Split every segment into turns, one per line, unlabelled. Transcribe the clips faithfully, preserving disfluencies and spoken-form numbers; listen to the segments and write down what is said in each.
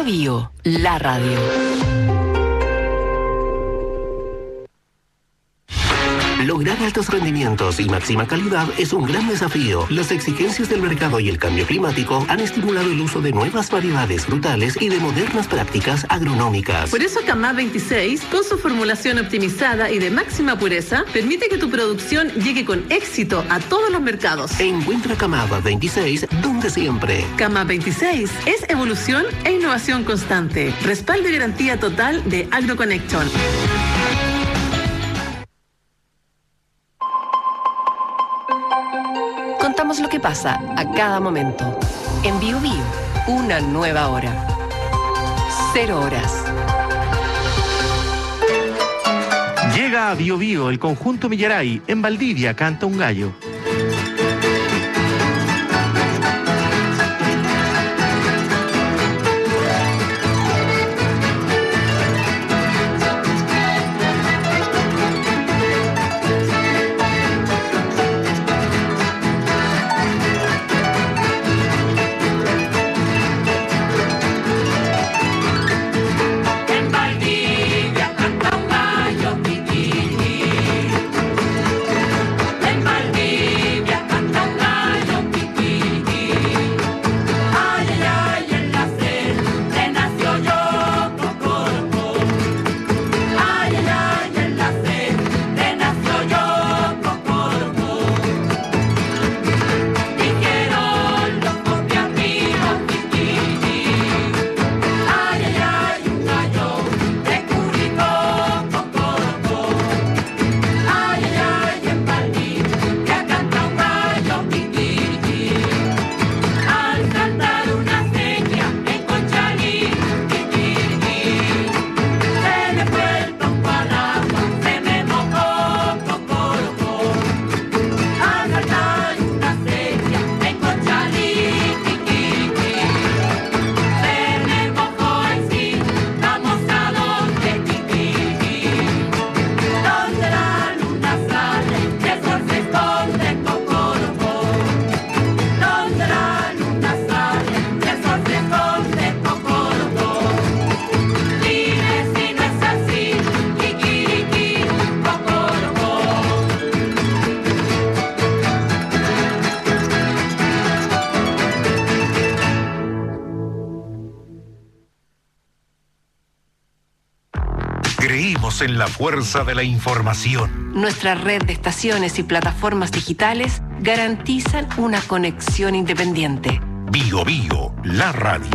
Bio, la radio.
Lograr altos rendimientos y máxima calidad es un gran desafío. Las exigencias del mercado y el cambio climático han estimulado el uso de nuevas variedades frutales y de modernas prácticas agronómicas.
Por eso Camá veintiséis, con su formulación optimizada y de máxima pureza, permite que tu producción llegue con éxito a todos los mercados.
Encuentra Camá veintiséis donde siempre.
Camá veintiséis es evolución e innovación constante. Respaldo y garantía total de AgroConnection.
Contamos lo que pasa a cada momento. En Bio Bio, una nueva hora. Cero horas.
Llega a Bio Bio el conjunto Millaray. En Valdivia canta un gallo.
Creímos en la fuerza de la información.
Nuestra red de estaciones y plataformas digitales garantizan una conexión independiente.
Bio Bio, la radio.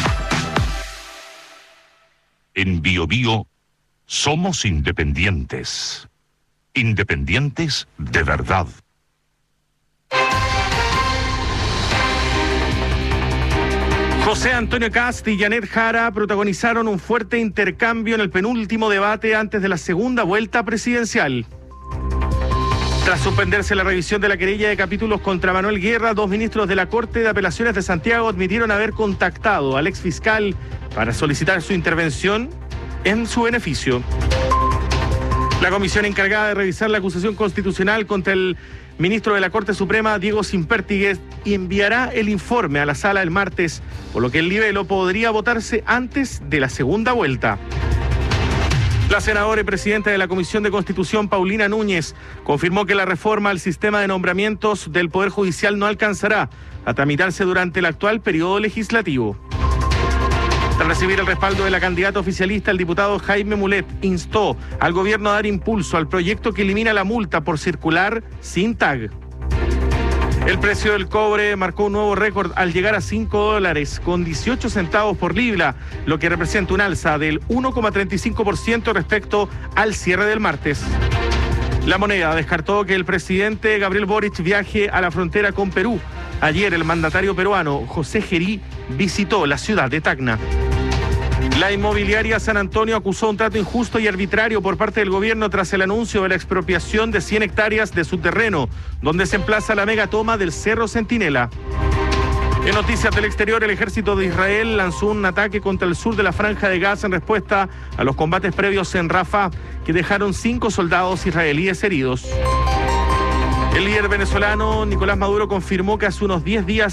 En Bio Bio somos independientes. Independientes de verdad.
José Antonio Kast y Janet Jara protagonizaron un fuerte intercambio en el penúltimo debate antes de la segunda vuelta presidencial. Tras suspenderse la revisión de la querella de capítulos contra Manuel Guerra, dos ministros de la Corte de Apelaciones de Santiago admitieron haber contactado al exfiscal para solicitar su intervención en su beneficio. La comisión encargada de revisar la acusación constitucional contra el ministro de la Corte Suprema, Diego Sínpertiguez, enviará el informe a la sala el martes, por lo que el libelo podría votarse antes de la segunda vuelta. La senadora y presidenta de la Comisión de Constitución, Paulina Núñez, confirmó que la reforma al sistema de nombramientos del Poder Judicial no alcanzará a tramitarse durante el actual periodo legislativo. Tras recibir el respaldo de la candidata oficialista, el diputado Jaime Mulet instó al gobierno a dar impulso al proyecto que elimina la multa por circular sin tag. El precio del cobre marcó un nuevo récord al llegar a cinco dólares con dieciocho centavos por libra, lo que representa un alza del uno coma treinta y cinco por ciento respecto al cierre del martes. La moneda descartó que el presidente Gabriel Boric viaje a la frontera con Perú. Ayer el mandatario peruano José Gerí visitó la ciudad de Tacna. La inmobiliaria San Antonio acusó un trato injusto y arbitrario por parte del gobierno tras el anuncio de la expropiación de cien hectáreas de su terreno, donde se emplaza la megatoma del Cerro Centinela. En noticias del exterior, el ejército de Israel lanzó un ataque contra el sur de la Franja de Gaza en respuesta a los combates previos en Rafah, que dejaron cinco soldados israelíes heridos. El líder venezolano Nicolás Maduro confirmó que hace unos diez días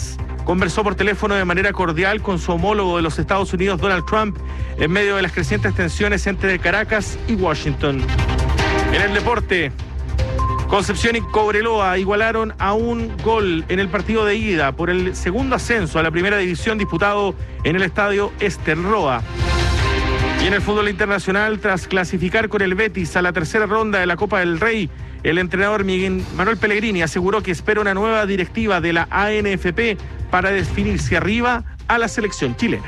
conversó por teléfono de manera cordial con su homólogo de los Estados Unidos, Donald Trump, en medio de las crecientes tensiones entre Caracas y Washington. En el deporte, Concepción y Cobreloa igualaron a un gol en el partido de ida por el segundo ascenso a la primera división disputado en el estadio Ester Roa. Y en el fútbol internacional, tras clasificar con el Betis a la tercera ronda de la Copa del Rey, el entrenador Miguel Manuel Pellegrini aseguró que espera una nueva directiva de la A N F P para definirse arriba a la selección chilena.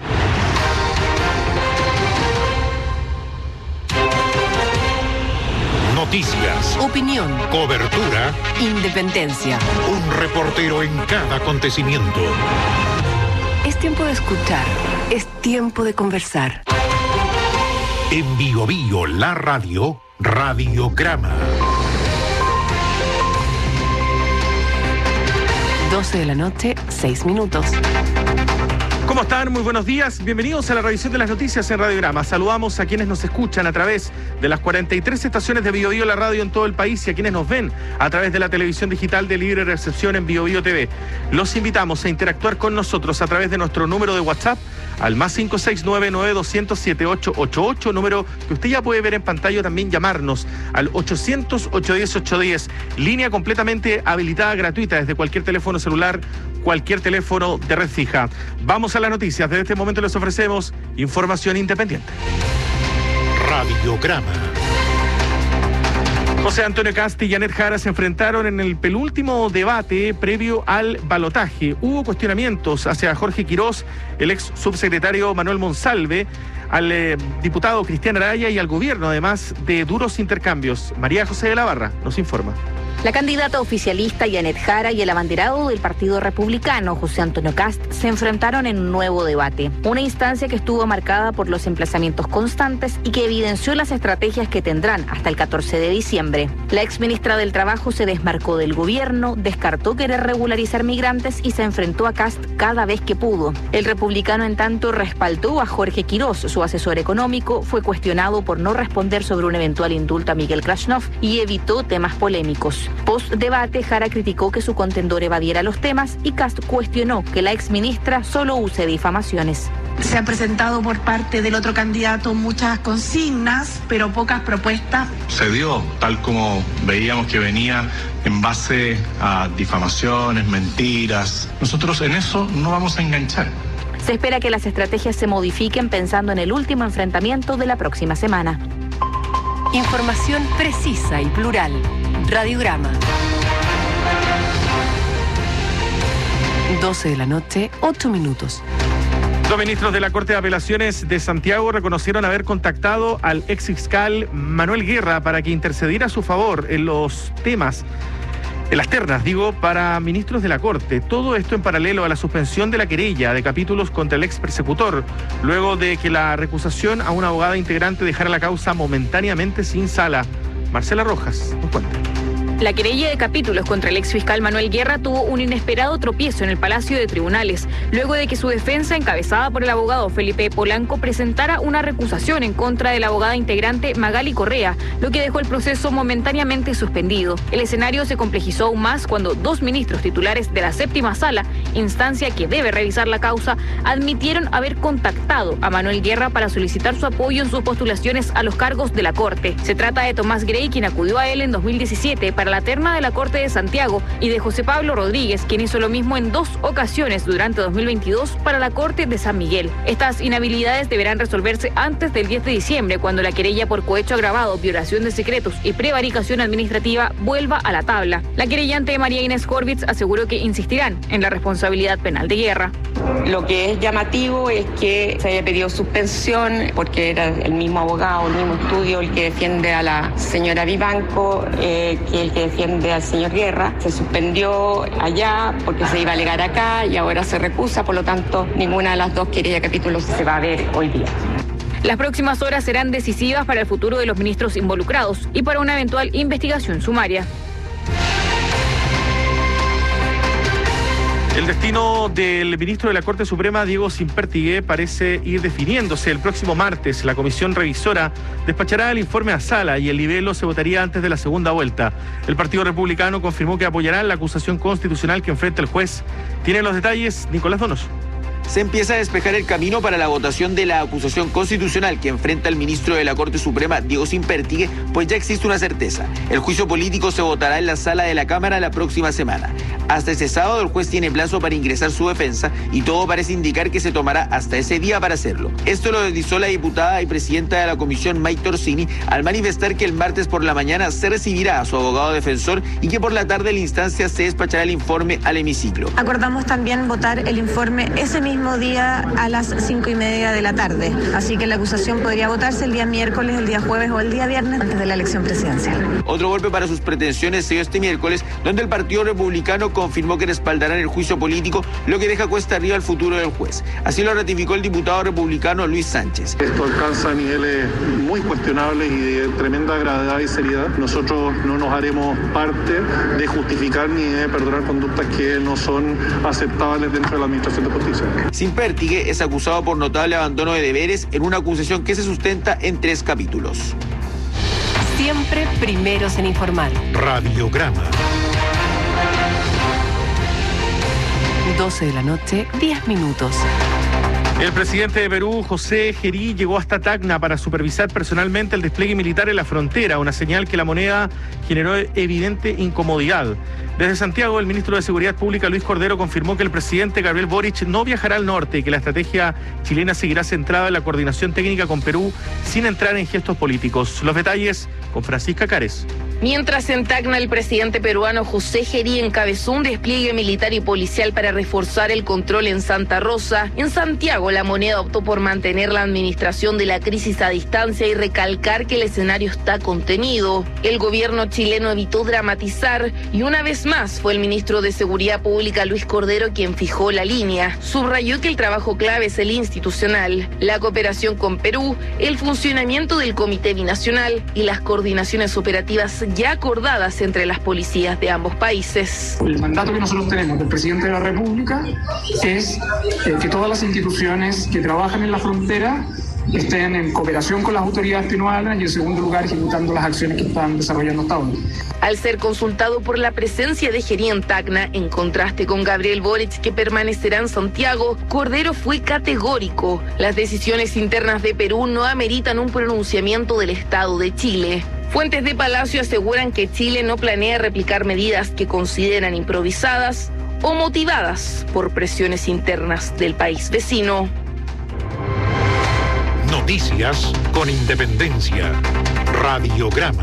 Noticias,
Opinión,
cobertura,
independencia.
un reportero en cada acontecimiento.
Es tiempo de escuchar, es tiempo de conversar.
En Bio Bio, la radio, Radiograma.
doce de la noche, seis minutos.
¿Cómo están? Muy buenos días. Bienvenidos a la revisión de las noticias en Radiograma. Saludamos a quienes nos escuchan a través de las cuarenta y tres estaciones de Bio Bio, la radio en todo el país, y a quienes nos ven a través de la televisión digital de libre recepción en Bio Bio T V. Los invitamos a interactuar con nosotros a través de nuestro número de WhatsApp al más cinco seis nueve nueve dos cero cero siete ocho ocho ocho, número que usted ya puede ver en pantalla, o también llamarnos al ochocientos, ochocientos diez, ochocientos diez, línea completamente habilitada, gratuita, desde cualquier teléfono celular, cualquier teléfono de red fija. Vamos a las noticias. Desde este momento les ofrecemos información independiente.
Radiograma.
José Antonio Cast y Janet Jara se enfrentaron en el penúltimo debate previo al balotaje. Hubo cuestionamientos hacia Jorge Quirós, el ex subsecretario Manuel Monsalve, al eh, diputado Cristian Araya y al gobierno, además de duros intercambios. María José de la Barra nos informa.
La candidata oficialista Janet Jara y el abanderado del Partido Republicano, José Antonio Cast, se enfrentaron en un nuevo debate. Una instancia que estuvo marcada por los emplazamientos constantes y que evidenció las estrategias que tendrán hasta el catorce de diciembre. La exministra del Trabajo se desmarcó del gobierno, descartó querer regularizar migrantes y se enfrentó a Cast cada vez que pudo. El republicano, en tanto, respaldó a Jorge Quirós, su asesor económico, fue cuestionado por no responder sobre un eventual indulto a Miguel Krasnov y evitó temas polémicos. Post-debate, Jara criticó que su contendor evadiera los temas y Cast cuestionó que la exministra solo use difamaciones.
Se han presentado por parte del otro candidato muchas consignas, pero pocas propuestas.
Se dio tal como veíamos que venía, en base a difamaciones, mentiras. Nosotros en eso no vamos a enganchar.
Se espera que las estrategias se modifiquen pensando en el último enfrentamiento de la próxima semana.
Información precisa y plural. Radiograma. doce de la noche, ocho minutos.
Dos ministros de la Corte de Apelaciones de Santiago reconocieron haber contactado al ex fiscal Manuel Guerra para que intercediera a su favor en los temas, en las ternas, digo, para ministros de la Corte. Todo esto en paralelo a la suspensión de la querella de capítulos contra el ex persecutor, luego de que la recusación a una abogada integrante dejara la causa momentáneamente sin sala. Marcela Rojas nos cuenta.
La querella de capítulos contra el exfiscal Manuel Guerra tuvo un inesperado tropiezo en el Palacio de Tribunales, luego de que su defensa, encabezada por el abogado Felipe Polanco, presentara una recusación en contra de la abogada integrante Magali Correa, lo que dejó el proceso momentáneamente suspendido. El escenario se complejizó aún más cuando dos ministros titulares de la séptima sala, instancia que debe revisar la causa, admitieron haber contactado a Manuel Guerra para solicitar su apoyo en sus postulaciones a los cargos de la Corte. Se trata de Tomás Grey, quien acudió a él en dos mil diecisiete para la terna de la Corte de Santiago, y de José Pablo Rodríguez, quien hizo lo mismo en dos ocasiones durante dos mil veintidós para la Corte de San Miguel. Estas inhabilidades deberán resolverse antes del diez de diciembre, cuando la querella por cohecho agravado, violación de secretos y prevaricación administrativa vuelva a la tabla. La querellante María Inés Horvitz aseguró que insistirán en la responsabilidad penal de Guerra.
Lo que es llamativo es que se haya pedido suspensión porque era el mismo abogado, el mismo estudio el que defiende a la señora Vivanco, eh, que el que defiende al señor Guerra. Se suspendió allá porque se iba a alegar acá y ahora se recusa, por lo tanto ninguna de las dos querellas de capítulos se va a ver hoy día.
Las próximas horas serán decisivas para el futuro de los ministros involucrados y para una eventual investigación sumaria.
El destino del ministro de la Corte Suprema, Diego Sínpertigue, parece ir definiéndose. El próximo martes, la comisión revisora despachará el informe a sala y el libelo se votaría antes de la segunda vuelta. El Partido Republicano confirmó que apoyará la acusación constitucional que enfrenta el juez. Tiene los detalles Nicolás Donoso.
Se empieza a despejar el camino para la votación de la acusación constitucional que enfrenta el ministro de la Corte Suprema, Diego Sínpertigue, pues ya existe una certeza. El juicio político se votará en la sala de la Cámara la próxima semana. Hasta ese sábado el juez tiene plazo para ingresar su defensa y todo parece indicar que se tomará hasta ese día para hacerlo. Esto lo deslizó la diputada y presidenta de la comisión, Maite Orsini, al manifestar que el martes por la mañana se recibirá a su abogado defensor y que por la tarde la instancia se despachará el informe al hemiciclo.
Acordamos también votar el informe ese mismo día a las cinco y media de la tarde. Así que la acusación podría votarse el día miércoles, el día jueves o el día viernes antes de la elección presidencial.
Otro golpe para sus pretensiones se dio este miércoles, donde el Partido Republicano confirmó que respaldarán el juicio político, lo que deja cuesta arriba el futuro del juez. Así lo ratificó el diputado republicano Luis Sánchez.
Esto alcanza niveles muy cuestionables y de tremenda gravedad y seriedad. Nosotros no nos haremos parte de justificar ni de perdonar conductas que no son aceptables dentro de la Administración de Justicia.
Sínpertigue es acusado por notable abandono de deberes en una acusación que se sustenta en tres capítulos.
Siempre primeros en informar.
Radiograma.
doce de la noche, diez minutos.
El presidente de Perú, José Gerí, llegó hasta Tacna para supervisar personalmente el despliegue militar en la frontera, una señal que la moneda generó evidente incomodidad. Desde Santiago, el ministro de Seguridad Pública, Luis Cordero, confirmó que el presidente Gabriel Boric no viajará al norte y que la estrategia chilena seguirá centrada en la coordinación técnica con Perú sin entrar en gestos políticos. Los detalles con Francisca Cares.
Mientras en Tacna el presidente peruano José Gerí encabezó un despliegue militar y policial para reforzar el control en Santa Rosa, en Santiago la moneda optó por mantener la administración de la crisis a distancia y recalcar que el escenario está contenido. El gobierno chileno evitó dramatizar y una vez más fue el ministro de Seguridad Pública Luis Cordero quien fijó la línea. Subrayó que el trabajo clave es el institucional, la cooperación con Perú, el funcionamiento del Comité Binacional y las coordinaciones operativas ya acordadas entre las policías de ambos países.
El mandato que nosotros tenemos del presidente de la República es eh, que todas las instituciones que trabajan en la frontera estén en cooperación con las autoridades peruanas y en segundo lugar ejecutando las acciones que están desarrollando hasta ahora.
Al ser consultado por la presencia de Gerí en Tacna, en contraste con Gabriel Boric, que permanecerá en Santiago, Cordero fue categórico. Las decisiones internas de Perú no ameritan un pronunciamiento del Estado de Chile. Fuentes de Palacio aseguran que Chile no planea replicar medidas que consideran improvisadas o motivadas por presiones internas del país vecino.
Noticias con independencia. Radiograma.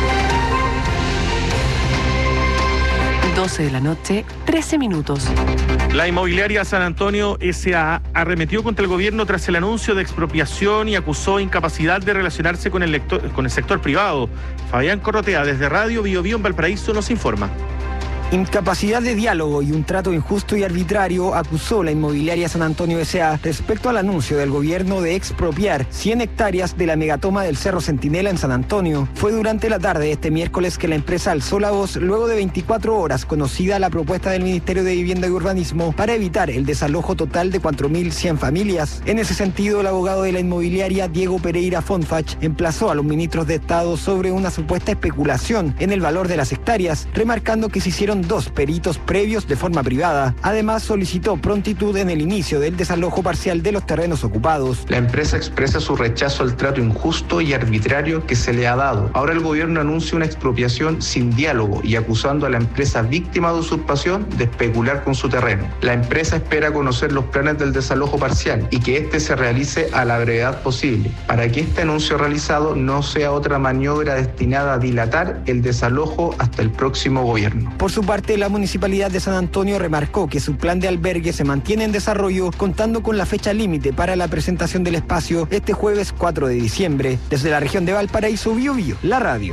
doce de la noche, trece minutos.
La inmobiliaria San Antonio S A arremetió contra el gobierno tras el anuncio de expropiación y acusó incapacidad de relacionarse con el, lector, con el sector privado. Fabián Corrotea, desde Radio Bio Bio en Valparaíso, nos informa.
Incapacidad de diálogo y un trato injusto y arbitrario acusó la inmobiliaria San Antonio S A respecto al anuncio del gobierno de expropiar cien hectáreas de la megatoma del Cerro Centinela en San Antonio. Fue durante la tarde de este miércoles que la empresa alzó la voz luego de veinticuatro horas conocida la propuesta del Ministerio de Vivienda y Urbanismo para evitar el desalojo total de cuatro mil cien familias. En ese sentido, el abogado de la inmobiliaria, Diego Pereira Fonfach, emplazó a los ministros de Estado sobre una supuesta especulación en el valor de las hectáreas, remarcando que se hicieron dos peritos previos de forma privada. Además, solicitó prontitud en el inicio del desalojo parcial de los terrenos ocupados.
La empresa expresa su rechazo al trato injusto y arbitrario que se le ha dado. Ahora el gobierno anuncia una expropiación sin diálogo y acusando a la empresa víctima de usurpación de especular con su terreno. La empresa espera conocer los planes del desalojo parcial y que este se realice a la brevedad posible, para que este anuncio realizado no sea otra maniobra destinada a dilatar el desalojo hasta el próximo gobierno.
Por su parte, la Municipalidad de San Antonio remarcó que su plan de albergue se mantiene en desarrollo, contando con la fecha límite para la presentación del espacio este jueves cuatro de diciembre. Desde la región de Valparaíso, Bio Bio, la radio.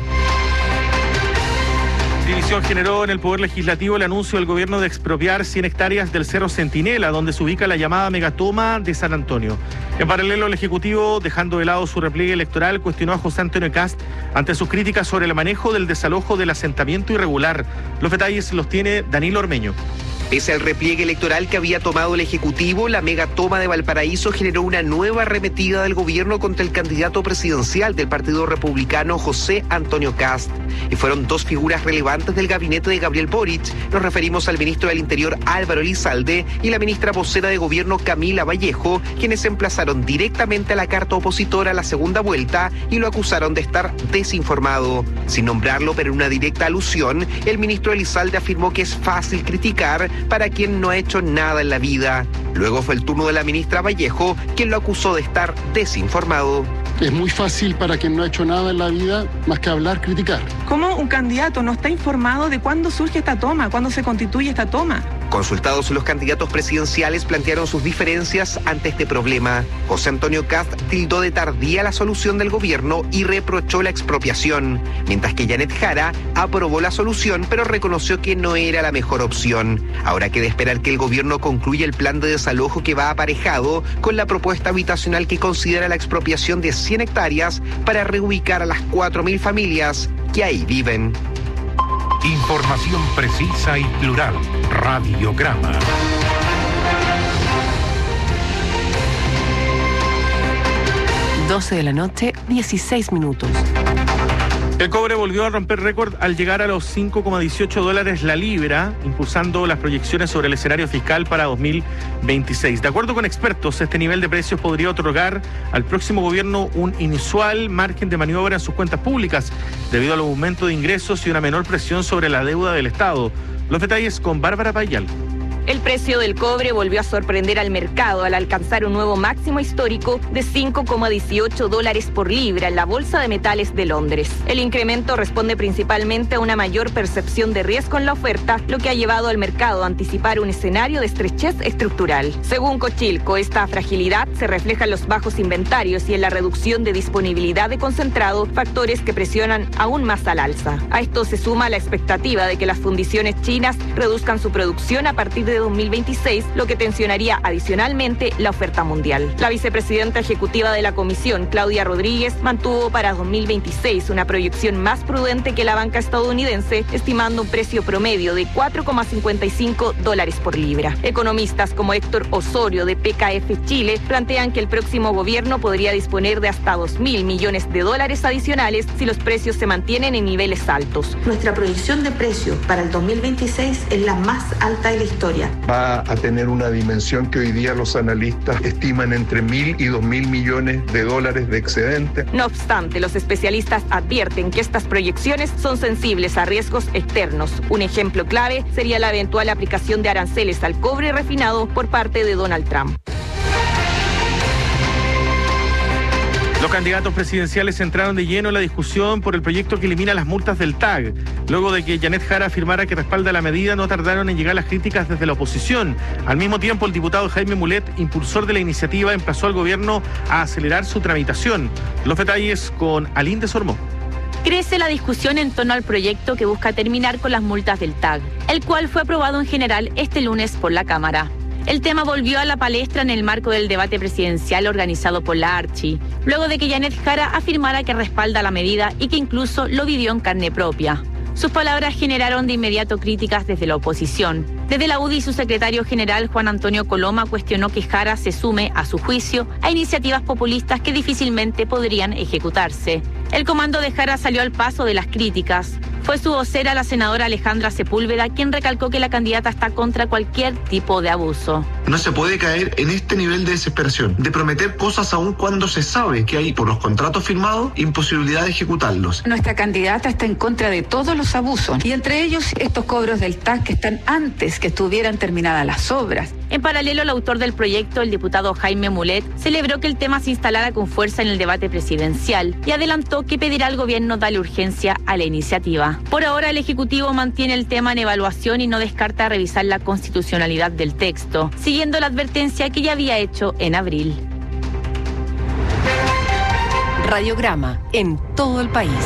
División generó en el Poder Legislativo el anuncio del gobierno de expropiar cien hectáreas del Cerro Centinela, donde se ubica la llamada megatoma de San Antonio. En paralelo, el Ejecutivo, dejando de lado su repliegue electoral, cuestionó a José Antonio Kast ante sus críticas sobre el manejo del desalojo del asentamiento irregular. Los detalles los tiene Danilo Ormeño.
Pese al repliegue electoral que había tomado el Ejecutivo, la mega toma de Valparaíso generó una nueva arremetida del gobierno contra el candidato presidencial del Partido Republicano, José Antonio Kast. Y fueron dos figuras relevantes del gabinete de Gabriel Boric. Nos referimos al ministro del Interior, Álvaro Elizalde, y la ministra vocera de Gobierno, Camila Vallejo, quienes se emplazaron directamente a la carta opositora a la segunda vuelta y lo acusaron de estar desinformado. Sin nombrarlo, pero en una directa alusión, el ministro Elizalde afirmó que es fácil criticar para quien no ha hecho nada en la vida. Luego fue el turno de la ministra Vallejo, quien lo acusó de estar desinformado.
Es muy fácil para quien no ha hecho nada en la vida más que hablar, criticar.
¿Cómo un candidato no está informado de cuándo surge esta toma, cuándo se constituye esta toma?
Consultados, los candidatos presidenciales plantearon sus diferencias ante este problema. José Antonio Kast tildó de tardía la solución del gobierno y reprochó la expropiación, mientras que Janet Jara aprobó la solución pero reconoció que no era la mejor opción. Ahora queda esperar que el gobierno concluya el plan de desalojo que va aparejado con la propuesta habitacional que considera la expropiación de cien hectáreas para reubicar a las cuatro mil familias que ahí viven.
Información precisa y plural. Radiograma.
doce de la noche, dieciséis minutos.
El cobre volvió a romper récord al llegar a los cinco coma dieciocho dólares la libra, impulsando las proyecciones sobre el escenario fiscal para dos mil veintiséis. De acuerdo con expertos, este nivel de precios podría otorgar al próximo gobierno un inusual margen de maniobra en sus cuentas públicas, debido al aumento de ingresos y una menor presión sobre la deuda del Estado. Los detalles con Bárbara Payal.
El precio del cobre volvió a sorprender al mercado al alcanzar un nuevo máximo histórico de cinco coma dieciocho dólares por libra en la Bolsa de Metales de Londres. El incremento responde principalmente a una mayor percepción de riesgo en la oferta, lo que ha llevado al mercado a anticipar un escenario de estrechez estructural. Según Cochilco, esta fragilidad se refleja en los bajos inventarios y en la reducción de disponibilidad de concentrado, factores que presionan aún más al alza. A esto se suma la expectativa de que las fundiciones chinas reduzcan su producción a partir de dos mil veintiséis, lo que tensionaría adicionalmente la oferta mundial. La vicepresidenta ejecutiva de la comisión, Claudia Rodríguez, mantuvo para dos mil veintiséis una proyección más prudente que la banca estadounidense, estimando un precio promedio de cuatro coma cincuenta y cinco dólares por libra. Economistas como Héctor Osorio de P K F Chile plantean que el próximo gobierno podría disponer de hasta dos mil millones de dólares adicionales si los precios se mantienen en niveles altos.
Nuestra proyección de precios para el dos mil veintiséis es la más alta de la historia.
Va a tener una dimensión que hoy día los analistas estiman entre mil y dos mil millones de dólares de excedente.
No obstante, los especialistas advierten que estas proyecciones son sensibles a riesgos externos. Un ejemplo clave sería la eventual aplicación de aranceles al cobre refinado por parte de Donald Trump.
Los candidatos presidenciales entraron de lleno en la discusión por el proyecto que elimina las multas del T A G. Luego de que Janet Jara afirmara que respalda la medida, no tardaron en llegar las críticas desde la oposición. Al mismo tiempo, el diputado Jaime Mulet, impulsor de la iniciativa, emplazó al gobierno a acelerar su tramitación. Los detalles con Aline de Sormó.
Crece la discusión en torno al proyecto que busca terminar con las multas del T A G, el cual fue aprobado en general este lunes por la Cámara. El tema volvió a la palestra en el marco del debate presidencial organizado por la Archi, luego de que Janet Jara afirmara que respalda la medida y que incluso lo vivió en carne propia. Sus palabras generaron de inmediato críticas desde la oposición. Desde la U D I, su secretario general, Juan Antonio Coloma, cuestionó que Jara se sume, a su juicio, a iniciativas populistas que difícilmente podrían ejecutarse. El comando de Jara salió al paso de las críticas. Fue su vocera, la senadora Alejandra Sepúlveda, quien recalcó que la candidata está contra cualquier tipo de abuso.
No se puede caer en este nivel de desesperación, de prometer cosas aún cuando se sabe que hay, por los contratos firmados, imposibilidad de ejecutarlos.
Nuestra candidata está en contra de todos los abusos, y entre ellos estos cobros del T A C que están antes que estuvieran terminadas las obras.
En paralelo, el autor del proyecto, el diputado Jaime Mulet, celebró que el tema se instalara con fuerza en el debate presidencial y adelantó que pedirá al gobierno darle urgencia a la iniciativa. Por ahora, el Ejecutivo mantiene el tema en evaluación y no descarta revisar la constitucionalidad del texto, siguiendo la advertencia que ya había hecho en abril.
Radiograma en todo el país.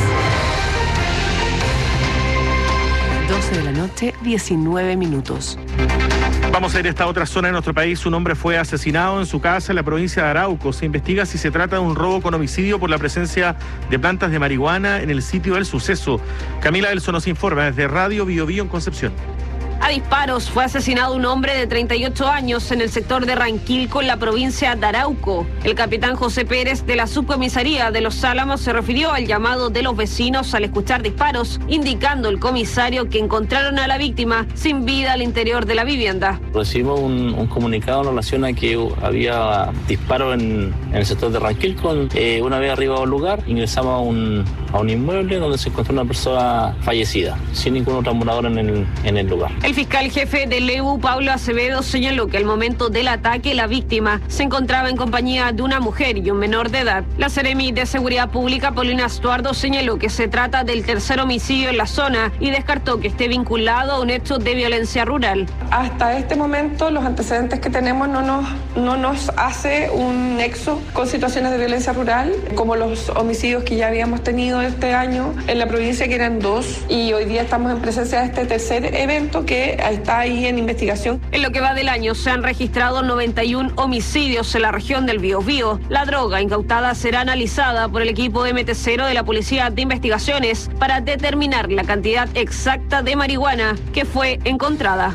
doce de la noche, diecinueve minutos.
Vamos a ir a esta otra zona de nuestro país. Un hombre fue asesinado en su casa en la provincia de Arauco. Se investiga si se trata de un robo con homicidio por la presencia de plantas de marihuana en el sitio del suceso. Camila Elso nos informa desde Radio Bio Bio en Concepción.
A disparos fue asesinado un hombre de treinta y ocho años en el sector de Ranquilco, en la provincia de Arauco. El capitán José Pérez de la subcomisaría de Los Álamos se refirió al llamado de los vecinos al escuchar disparos, indicando el comisario que encontraron a la víctima sin vida al interior de la vivienda.
Recibimos un, un comunicado en relación a que había disparos en, en el sector de Ranquilco. Eh, una vez arriba al lugar, ingresamos a un, a un inmueble donde se encontró una persona fallecida, sin ningún otro morador en el, en el lugar.
El fiscal jefe del E U, Pablo Acevedo, señaló que al momento del ataque la víctima se encontraba en compañía de una mujer y un menor de edad. La Seremi de Seguridad Pública, Paulina Estuardo, señaló que se trata del tercer homicidio en la zona y descartó que esté vinculado a un hecho de violencia rural.
Hasta este momento los antecedentes que tenemos no nos, no nos hace un nexo con situaciones de violencia rural, como los homicidios que ya habíamos tenido este año en la provincia, que eran dos, y hoy día estamos en presencia de este tercer evento que está ahí en investigación.
En lo que va del año se han registrado noventa y uno homicidios en la región del Biobío. La droga incautada será analizada por el equipo M T cero de la Policía de Investigaciones para determinar la cantidad exacta de marihuana que fue encontrada.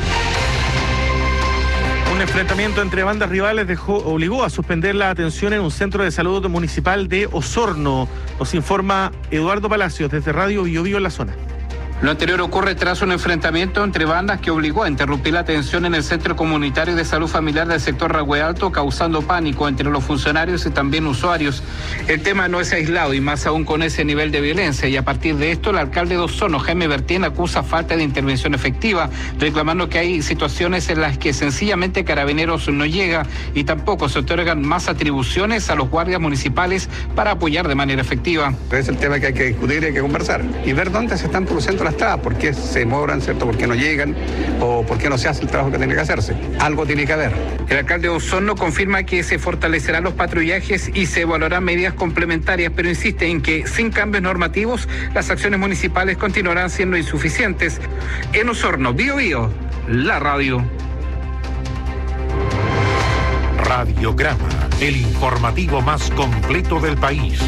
Un enfrentamiento entre bandas rivales dejó, obligó a suspender la atención en un centro de salud municipal de Osorno. Nos informa Eduardo Palacios desde Radio Biobío en la zona.
Lo anterior ocurre tras un enfrentamiento entre bandas que obligó a interrumpir la atención en el Centro Comunitario de Salud Familiar del sector Rahue Alto, causando pánico entre los funcionarios y también usuarios. El tema no es aislado y más aún con ese nivel de violencia, y a partir de esto el alcalde de Osorno, Jaime Bertien, acusa falta de intervención efectiva, reclamando que hay situaciones en las que sencillamente Carabineros no llega y tampoco se otorgan más atribuciones a los guardias municipales para apoyar de manera efectiva.
Es el tema que hay que discutir y hay que conversar y ver dónde se están produciendo trabas, por qué se demoran, ¿cierto? ¿Por qué no llegan? ¿O por qué no se hace el trabajo que tiene que hacerse? Algo tiene que haber.
El alcalde de Osorno confirma que se fortalecerán los patrullajes y se evaluarán medidas complementarias, pero insiste en que sin cambios normativos las acciones municipales continuarán siendo insuficientes. En Osorno, Bio Bio, la radio.
Radiograma, el informativo más completo del país.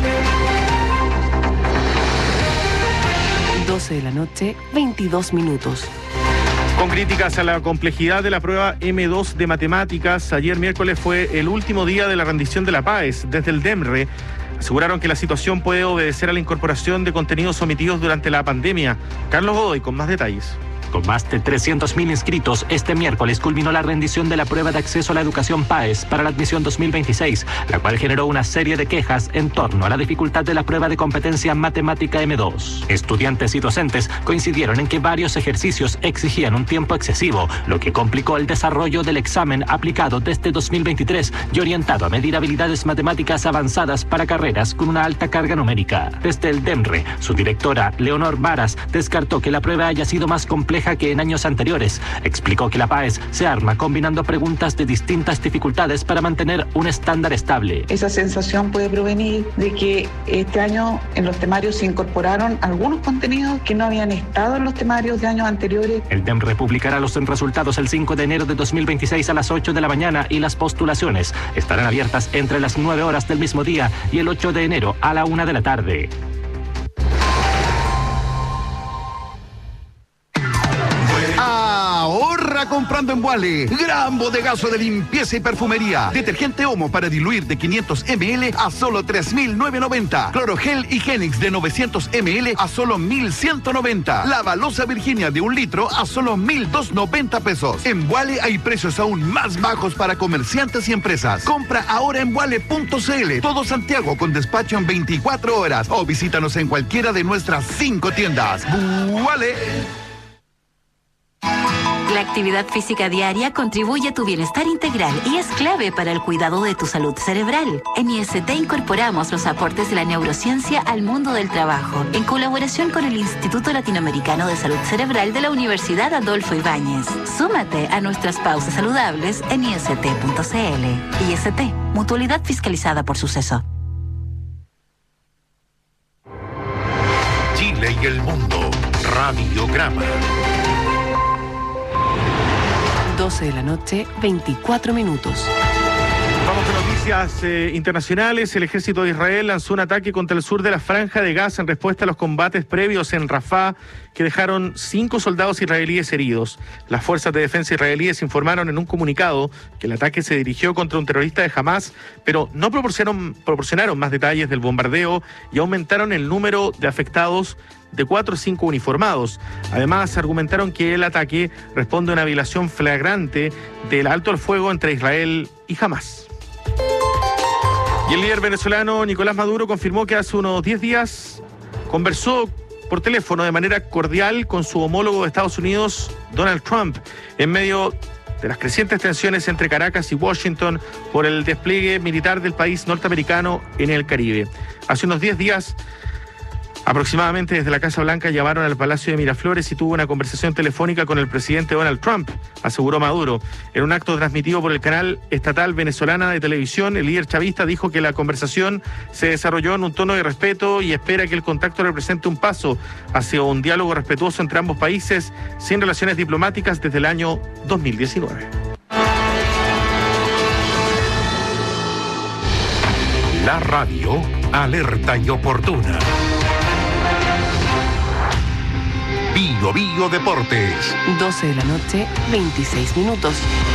doce de la noche, veintidós minutos.
Con críticas a la complejidad de la prueba eme dos de matemáticas, ayer miércoles fue el último día de la rendición de la PAES. Desde el DEMRE aseguraron que la situación puede obedecer a la incorporación de contenidos omitidos durante la pandemia. Carlos Godoy con más detalles.
Con más de trescientos mil inscritos, este miércoles culminó la rendición de la prueba de acceso a la educación PAES para la admisión dos mil veintiséis, la cual generó una serie de quejas en torno a la dificultad de la prueba de competencia matemática eme dos. Estudiantes y docentes coincidieron en que varios ejercicios exigían un tiempo excesivo, lo que complicó el desarrollo del examen aplicado desde dos mil veintitrés y orientado a medir habilidades matemáticas avanzadas para carreras con una alta carga numérica. Desde el DEMRE, su directora, Leonor Varas, descartó que la prueba haya sido más compleja que en años anteriores. Explicó que la PAES se arma combinando preguntas de distintas dificultades para mantener un estándar estable.
Esa sensación puede provenir de que este año en los temarios se incorporaron algunos contenidos que no habían estado en los temarios de años anteriores.
El DEMRE publicará los resultados el cinco de enero de dos mil veintiséis a las ocho de la mañana y las postulaciones estarán abiertas entre las nueve horas del mismo día y el ocho de enero a la una de la tarde.
Ahorra comprando en Vuale. Gran bodegazo de limpieza y perfumería. Detergente Omo para diluir de quinientos mililitros a solo tres mil novecientos noventa. Clorogel Higienix de novecientos mililitros a solo mil ciento noventa. La Balosa Virginia de un litro a solo mil doscientos noventa pesos. En Vuale hay precios aún más bajos para comerciantes y empresas. Compra ahora en vuale punto cl. Todo Santiago con despacho en veinticuatro horas. O visítanos en cualquiera de nuestras cinco tiendas. Vuale.
La actividad física diaria contribuye a tu bienestar integral y es clave para el cuidado de tu salud cerebral. En I S T incorporamos los aportes de la neurociencia al mundo del trabajo, en colaboración con el Instituto Latinoamericano de Salud Cerebral de la Universidad Adolfo Ibáñez. Súmate a nuestras pausas saludables en i s t punto c l. I S T, mutualidad fiscalizada por Suceso.
Chile y el mundo. Radiograma.
doce de la noche, veinticuatro minutos.
Vamos con noticias. Noticias eh, internacionales. El ejército de Israel lanzó un ataque contra el sur de la Franja de Gaza en respuesta a los combates previos en Rafah que dejaron cinco soldados israelíes heridos. Las fuerzas de defensa israelíes informaron en un comunicado que el ataque se dirigió contra un terrorista de Hamas, pero no proporcionaron, proporcionaron más detalles del bombardeo y aumentaron el número de afectados de cuatro o cinco uniformados. Además, argumentaron que el ataque responde a una violación flagrante del alto al fuego entre Israel y Hamas. Y el líder venezolano Nicolás Maduro confirmó que hace unos diez días conversó por teléfono de manera cordial con su homólogo de Estados Unidos, Donald Trump, en medio de las crecientes tensiones entre Caracas y Washington por el despliegue militar del país norteamericano en el Caribe. Hace unos diez días, aproximadamente desde la Casa Blanca llamaron al Palacio de Miraflores y tuvo una conversación telefónica con el presidente Donald Trump, aseguró Maduro. En un acto transmitido por el canal estatal venezolana de televisión, el líder chavista dijo que la conversación se desarrolló en un tono de respeto y espera que el contacto represente un paso hacia un diálogo respetuoso entre ambos países sin relaciones diplomáticas desde el año dos mil diecinueve.
La radio alerta y oportuna. Bio Bio Deportes.
doce de la noche, veintiséis minutos.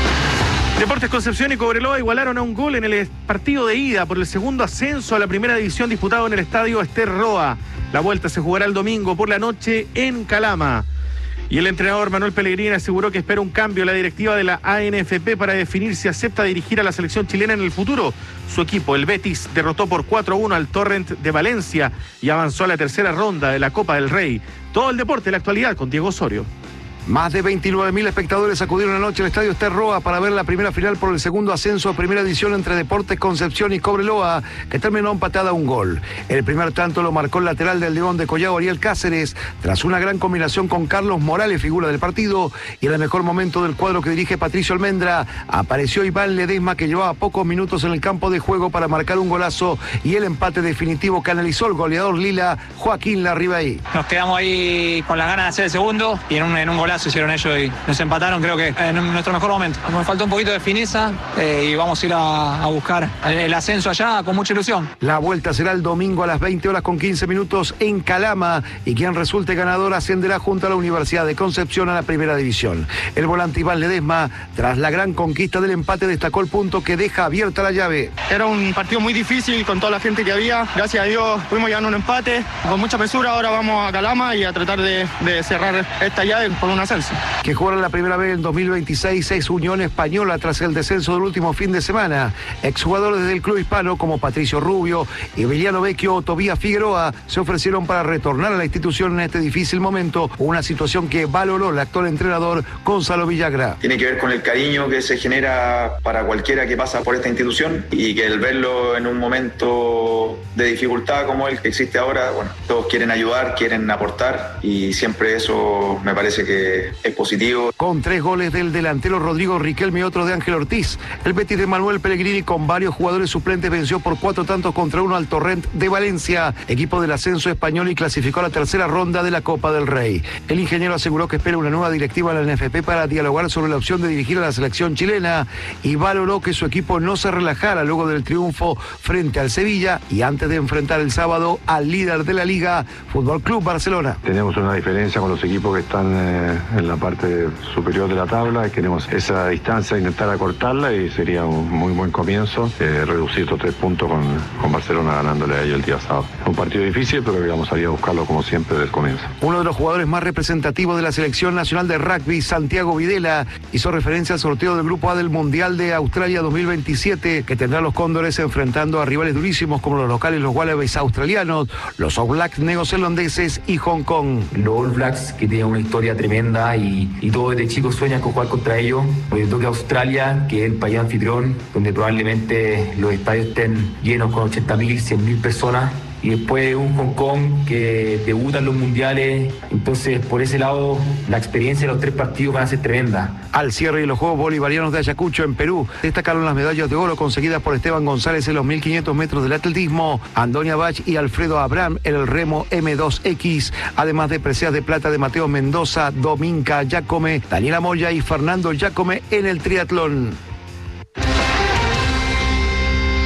Deportes Concepción y Cobreloa igualaron a un gol en el partido de ida por el segundo ascenso a la primera división disputado en el estadio Ester Roa. La vuelta se jugará el domingo por la noche en Calama. Y el entrenador Manuel Pellegrini aseguró que espera un cambio en la directiva de la A N F P para definir si acepta dirigir a la selección chilena en el futuro. Su equipo, el Betis, derrotó por cuatro a uno al Torrent de Valencia y avanzó a la tercera ronda de la Copa del Rey. Todo el deporte, la actualidad con Diego Osorio.
Más de veintinueve mil espectadores acudieron anoche al estadio Ester Roa para ver la primera final por el segundo ascenso a primera edición entre Deportes Concepción y Cobreloa, que terminó empatada a un gol. El primer tanto lo marcó el lateral del León de Collao, Ariel Cáceres, tras una gran combinación con Carlos Morales, figura del partido, y en el mejor momento del cuadro que dirige Patricio Almendra, apareció Iván Ledesma, que llevaba pocos minutos en el campo de juego para marcar un golazo, y el empate definitivo canalizó el goleador lila, Joaquín Larribey.
Nos quedamos ahí con las ganas de hacer el segundo, y en un, en un golazo hicieron ellos y nos empataron, creo que en nuestro mejor momento. Nos faltó un poquito de fineza eh, y vamos a ir a, a buscar el ascenso allá con mucha ilusión.
La vuelta será el domingo a las veinte horas con quince minutos en Calama y quien resulte ganador ascenderá junto a la Universidad de Concepción a la primera división. El volante Iván Ledesma, tras la gran conquista del empate, destacó el punto que deja abierta la llave.
Era un partido muy difícil con toda la gente que había. Gracias a Dios pudimos llegar a un empate. Con mucha mesura ahora vamos a Calama y a tratar de, de cerrar esta llave por un ascenso.
Que jugará la primera vez en dos mil veintiséis es Unión Española tras el descenso del último fin de semana. Exjugadores del club hispano como Patricio Rubio, Emiliano Vecchio o Tobías Figueroa se ofrecieron para retornar a la institución en este difícil momento, una situación que valoró el actual entrenador Gonzalo Villagra.
Tiene que ver con el cariño que se genera para cualquiera que pasa por esta institución y que el verlo en un momento de dificultad como el que existe ahora, bueno, todos quieren ayudar, quieren aportar y siempre eso me parece que es positivo.
Con tres goles del delantero Rodrigo Riquelme y otro de Ángel Ortiz, el Betis de Manuel Pellegrini con varios jugadores suplentes venció por cuatro tantos contra uno al Torrent de Valencia, equipo del ascenso español, y clasificó a la tercera ronda de la Copa del Rey. El ingeniero aseguró que espera una nueva directiva de la N F P para dialogar sobre la opción de dirigir a la selección chilena y valoró que su equipo no se relajara luego del triunfo frente al Sevilla y antes de enfrentar el sábado al líder de la Liga, Fútbol Club Barcelona.
Tenemos una diferencia con los equipos que están eh, en la parte superior de la tabla, queremos esa distancia, intentar acortarla y sería un muy buen comienzo, eh, reducir estos tres puntos con, con Barcelona ganándole a ellos el día sábado. Un partido difícil, pero que vamos a ir a buscarlo como siempre desde el comienzo.
Uno de los jugadores más representativos de la selección nacional de rugby, Santiago Videla, hizo referencia al sorteo del Grupo A del Mundial de Australia dos mil veintisiete, que tendrá a los Cóndores enfrentando a rivales durísimos como los locales, los Wallabies australianos, los All Blacks neozelandeses y Hong Kong.
Los All Blacks, que tienen una historia tremenda y, y todos desde chicos sueñan con jugar contra ellos. Hoy toca Australia, que es el país anfitrión, donde probablemente los estadios estén llenos con ochenta mil, cien mil personas. Y después un Hong Kong que debuta en los mundiales. Entonces, por ese lado, la experiencia de los tres partidos van a ser tremenda.
Al cierre de los Juegos Bolivarianos de Ayacucho, en Perú, destacaron las medallas de oro conseguidas por Esteban González en los mil quinientos metros del atletismo, Antonia Bach y Alfredo Abraham en el remo eme dos equis, además de preseas de plata de Mateo Mendoza, Dominka Yacome, Daniela Moya y Fernando Yacome en el triatlón.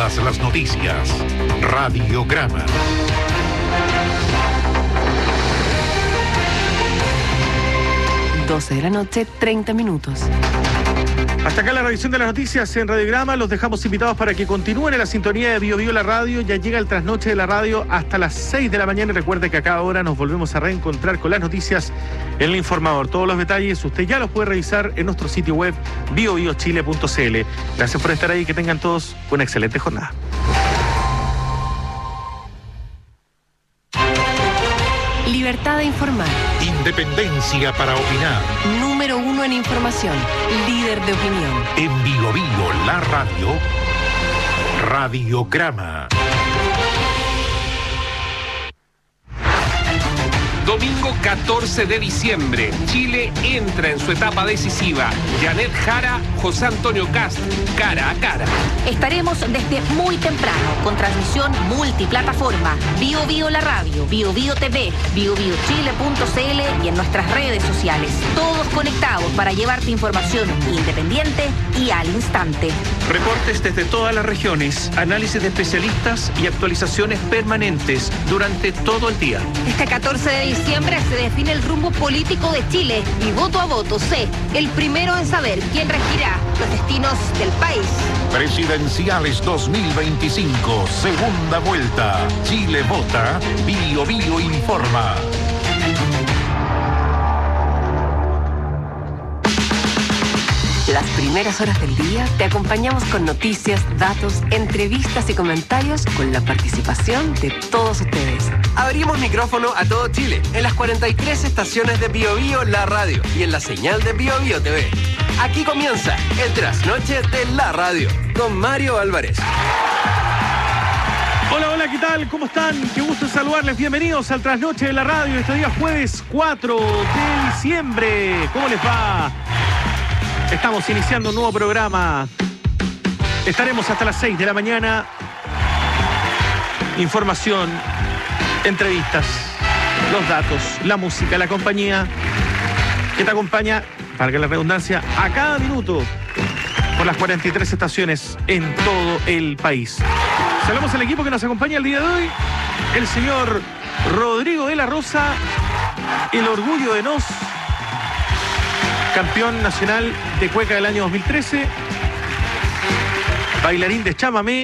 Todas las noticias. Radiograma.
doce de la noche, treinta minutos.
Hasta acá la revisión de las noticias en Radiograma. Los dejamos invitados para que continúen en la sintonía de Bio Bio la radio. Ya llega el trasnoche de la radio hasta las seis de la mañana. Y recuerde que a cada hora nos volvemos a reencontrar con las noticias en el informador. Todos los detalles usted ya los puede revisar en nuestro sitio web bio bio chile punto c l. Gracias por estar ahí. Que tengan todos una excelente jornada.
Libertad de informar.
Independencia para opinar.
Número uno en información. Líder de opinión.
En Bio Bio la radio. Radiograma.
Domingo catorce de diciembre, Chile entra en su etapa decisiva. Janet Jara, José Antonio Kast, cara a cara.
Estaremos desde muy temprano, con transmisión multiplataforma. Bio Bio la radio, Bio Bio T V, bio bio chile punto c l y en nuestras redes sociales. Todos conectados para llevarte información independiente y al instante.
Reportes desde todas las regiones, análisis de especialistas y actualizaciones permanentes durante todo el día.
Este catorce de diciembre se define el rumbo político de Chile y voto a voto sé, el primero en saber quién regirá los destinos del país.
Presidenciales dos mil veinticinco, segunda vuelta. Chile vota, Bio Bio informa.
Las primeras horas del día te acompañamos con noticias, datos, entrevistas y comentarios con la participación de todos ustedes.
Abrimos micrófono a todo Chile en las cuarenta y tres estaciones de Bio Bio la radio y en la señal de Bio Bio T V. Aquí comienza el trasnoche de la radio con Mario Álvarez.
Hola, hola, ¿qué tal? ¿Cómo están? Qué gusto saludarles. Bienvenidos al trasnoche de la radio. Este día jueves cuatro de diciembre. ¿Cómo les va? Estamos iniciando un nuevo programa. Estaremos hasta las seis de la mañana. Información, entrevistas, los datos, la música, la compañía que te acompaña, para que la redundancia, a cada minuto por las cuarenta y tres estaciones en todo el país. Saludamos al equipo que nos acompaña el día de hoy. El señor Rodrigo de la Rosa, el orgullo de Nos, campeón nacional de cueca del año dos mil trece, bailarín de chamamé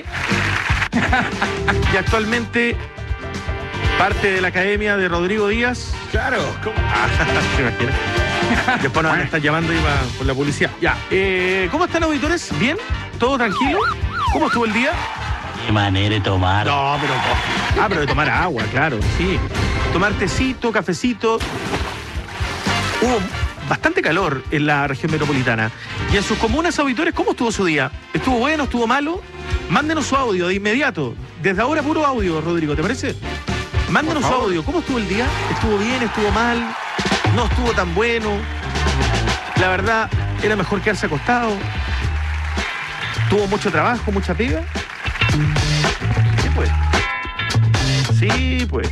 y actualmente parte de la academia de Rodrigo Díaz.
Claro, ¿cómo?
¿Se imagina? Después nos van a estar llamando y va por la publicidad. Ya, eh, ¿cómo están, auditores? ¿Bien? ¿Todo tranquilo? ¿Cómo estuvo el día?
Qué manera de tomar.
No, pero... Ah, pero de tomar agua, claro, sí. Tomar tecito, cafecito. Hubo bastante calor en la región metropolitana. Y en sus comunas, auditores, ¿cómo estuvo su día? ¿Estuvo bueno? ¿Estuvo malo? Mándenos su audio de inmediato. Desde ahora puro audio, Rodrigo, ¿te parece? Mándenos su audio. ¿Cómo estuvo el día? ¿Estuvo bien? ¿Estuvo mal? ¿No estuvo tan bueno? La verdad, era mejor quedarse acostado. ¿Tuvo mucho trabajo, mucha pega? Sí, pues. Sí, pues.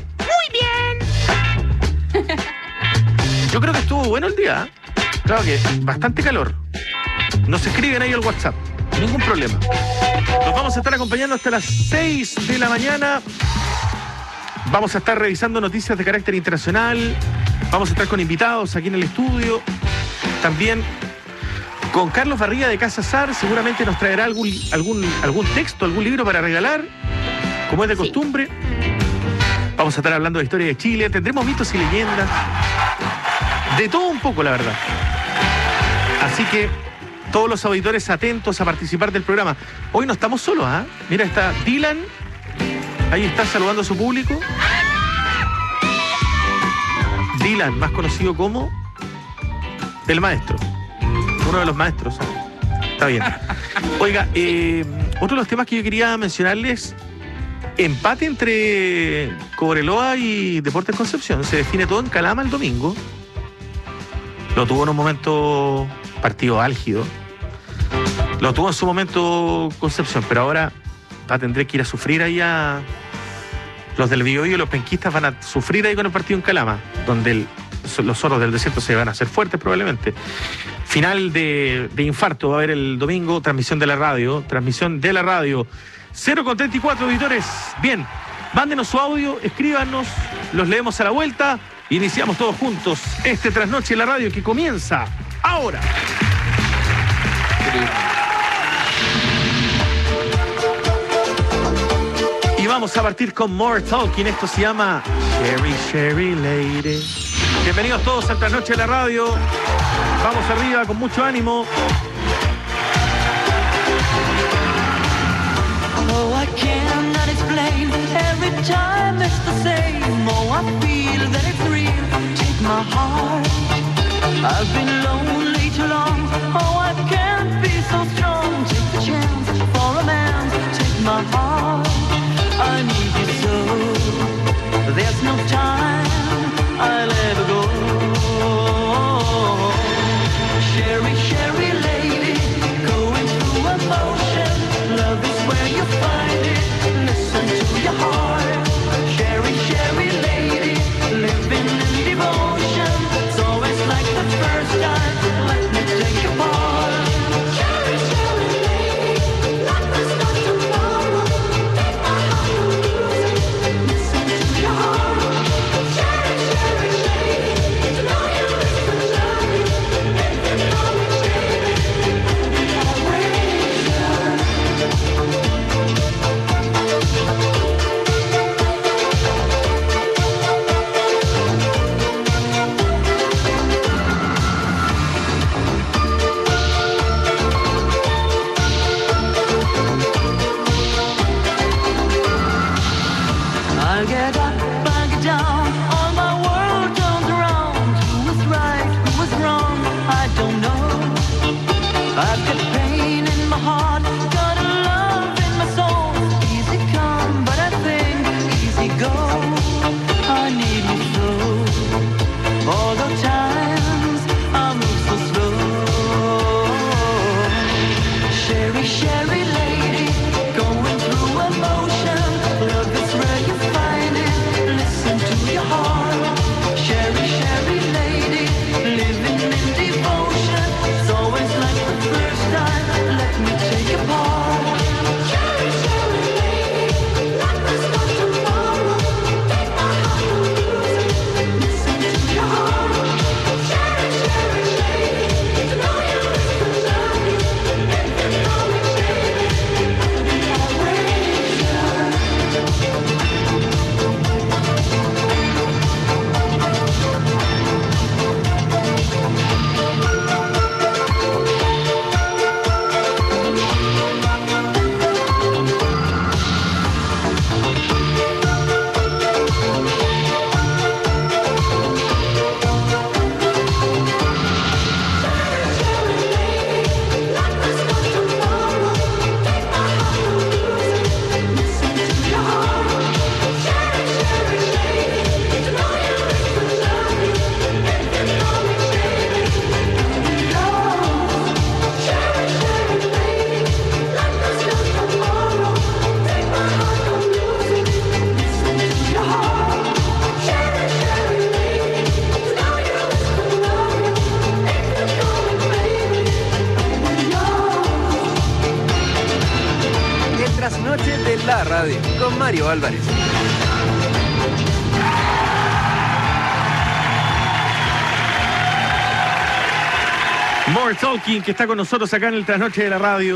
Muy bien.
Yo creo que estuvo bueno el día. Claro que bastante calor. Nos escriben ahí al WhatsApp. Ningún problema. Nos vamos a estar acompañando hasta las seis de la mañana. Vamos a estar revisando noticias de carácter internacional. Vamos a estar con invitados aquí en el estudio. También con Carlos Barriga de Casa Sar. Seguramente nos traerá algún, algún, algún texto, algún libro para regalar, como es de costumbre. Vamos a estar hablando de historia de Chile. Tendremos mitos y leyendas. De todo un poco, la verdad. Así que todos los auditores atentos a participar del programa. Hoy no estamos solos, ¿ah? ¿eh? Mira, está Dylan. Ahí está saludando a su público. Dylan, más conocido como el maestro. Uno de los maestros. ¿eh? Está bien. Oiga, eh, otro de los temas que yo quería mencionarles. Empate entre Cobreloa y Deportes Concepción. Se define todo en Calama el domingo. Lo tuvo en un momento partido álgido. Lo tuvo en su momento Concepción, pero ahora va a tener que ir a sufrir ahí a... Los del Biobío y los penquistas van a sufrir ahí con el partido en Calama, donde el, los zorros del desierto se van a hacer fuertes probablemente. final de, de infarto va a haber el domingo, transmisión de la radio, transmisión de la radio. cero con treinta y cuatro auditores. Bien, mándenos su audio, escríbanos, los leemos a la vuelta. Iniciamos todos juntos este Trasnoche en la radio que comienza ahora. Y vamos a partir con More Talking. Esto se llama Sherry, Sherry Lady. Bienvenidos todos a Trasnoche en la radio. Vamos arriba con mucho ánimo.
Oh, I cannot explain. Every time it's the same. Oh, I feel that it's real. Take my heart. I've been lonely too long. Oh, I can't be so strong. Take the chance for a man. Take my heart. I need you so. There's no time I'll ever go. Sherry, Sherry lady, going through emotion. Love is where you find it. Listen to your heart. Sherry, Sherry lady, living in devotion. It's always like the first time. Let me take your part. Sherry, Sherry lady, life is not tomorrow. Take my heart and lose it. Listen to your heart. Sherry, Sherry lady, to know you is to love you. If you know me, baby, I'll raise you. I get up, I get down, all my world turns around. Who was right, who was wrong, I don't know. I've got pain in my heart, got a love in my soul. Easy come, but I think easy go. I need you so. All the times I move so slow. Sherry, Sherry lady, going through emotion. Love is where you find it. Listen to your heart. Sherry, Sherry lady, living in devotion. It's always like the first time. Let me take your part. Sherry, Sherry lady, life is not tomorrow. Take my heart and lose it. Listen to your heart. Sherry, Sherry lady, to know you is to love you. If you know me, baby, I'll raise you.
El Trasnoche de la radio con Mario Álvarez.
More Talking, que está con nosotros acá en el Trasnoche de la radio.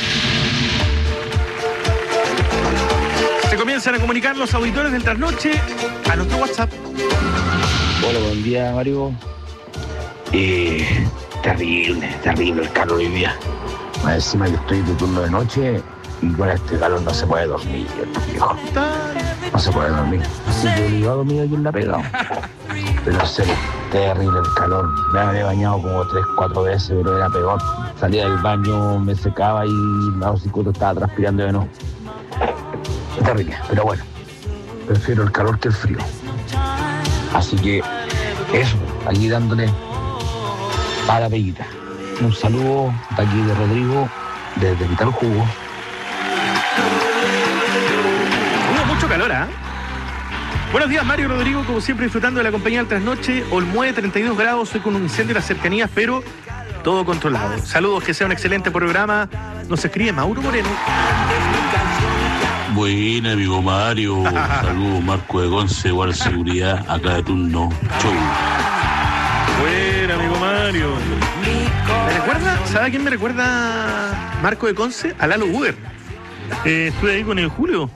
Se comienzan a comunicar los auditores del Trasnoche a nuestro WhatsApp.
Hola, buen día, Mario. Eh, terrible, terrible el calor hoy día. Más encima que estoy de turno de noche y con este calor no se puede dormir, viejo. No se puede dormir. Así que yo a dormir aquí en la pega. Pero en serio, terrible el calor. Me había bañado como tres, cuatro veces, pero era peor. Salía del baño, me secaba y la hocicoto estaba transpirando de nuevo. Terrible, pero bueno. Prefiero el calor que el frío. Así que eso, aquí dándole a la peguita. Un saludo de aquí de Rodrigo, desde Vital Jugo.
Hubo mucho calor, ¿ah? ¿eh? Buenos días, Mario, Rodrigo, como siempre disfrutando de la compañía del Trasnoche. Olmué, treinta y dos grados, hoy con un incendio en las cercanías, pero todo controlado. Saludos, que sea un excelente programa. Nos escribe Mauro Moreno.
Buena, amigo Mario. Saludos, Marco de Conce, Guardia Seguridad, acá de turno. Chau.
Buena, amigo Mario. ¿Me recuerda? ¿Sabe a quién me recuerda Marco de Conce? A Lalo Uber. Eh, estuve ahí con el Julio.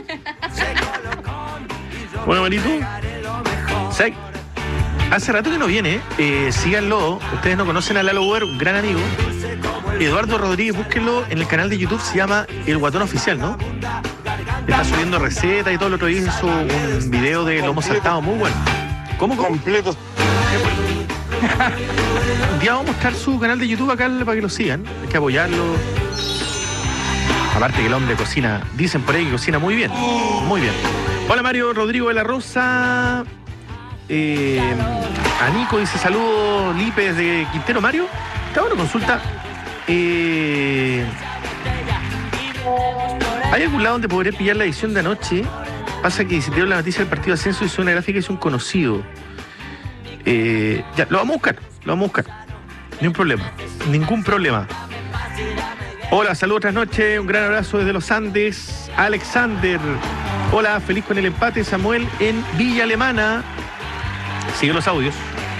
Bueno, Marito. ¿Sabe? Hace rato que no viene. Eh, síganlo. Ustedes no conocen a Lalo Uber, un gran amigo. Eduardo Rodríguez, búsquenlo en el canal de YouTube, se llama El Guatón Oficial, ¿no? Está subiendo recetas y todo. El otro día hizo un video de lomo saltado muy bueno. ¿Cómo? Completo. Un día vamos a mostrar su canal de YouTube acá para que lo sigan. Hay que apoyarlo. Aparte que el hombre cocina, dicen por ahí que cocina muy bien. Muy bien. Hola, Mario Rodrigo de la Rosa. Eh, a Nico dice saludos, Lipe de Quintero. Mario, te hago una consulta. Eh, ¿Hay algún lado donde podré pillar la edición de anoche? Pasa que si te doy la noticia del partido de ascenso, hizo una gráfica y es un conocido. Eh, ya, lo vamos a buscar, lo vamos a buscar. Ningún problema, ningún problema. Hola, saludos, otras noches, un gran abrazo desde los Andes. Alexander, hola, feliz con el empate. Samuel en Villa Alemana. Sigue los audios.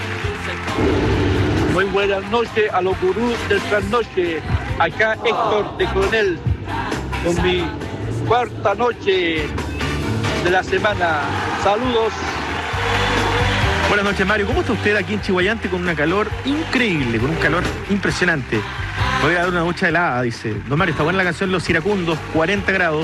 Muy buenas noches a los gurús del trasnoche. Acá Héctor de Coronel, con mi cuarta noche de la semana. Saludos.
Buenas noches, Mario. ¿Cómo está usted aquí en Chihuayante con una calor increíble, con un calor impresionante? Voy a dar una ducha helada, dice. Don Mario, está buena la canción Los Iracundos, cuarenta grados.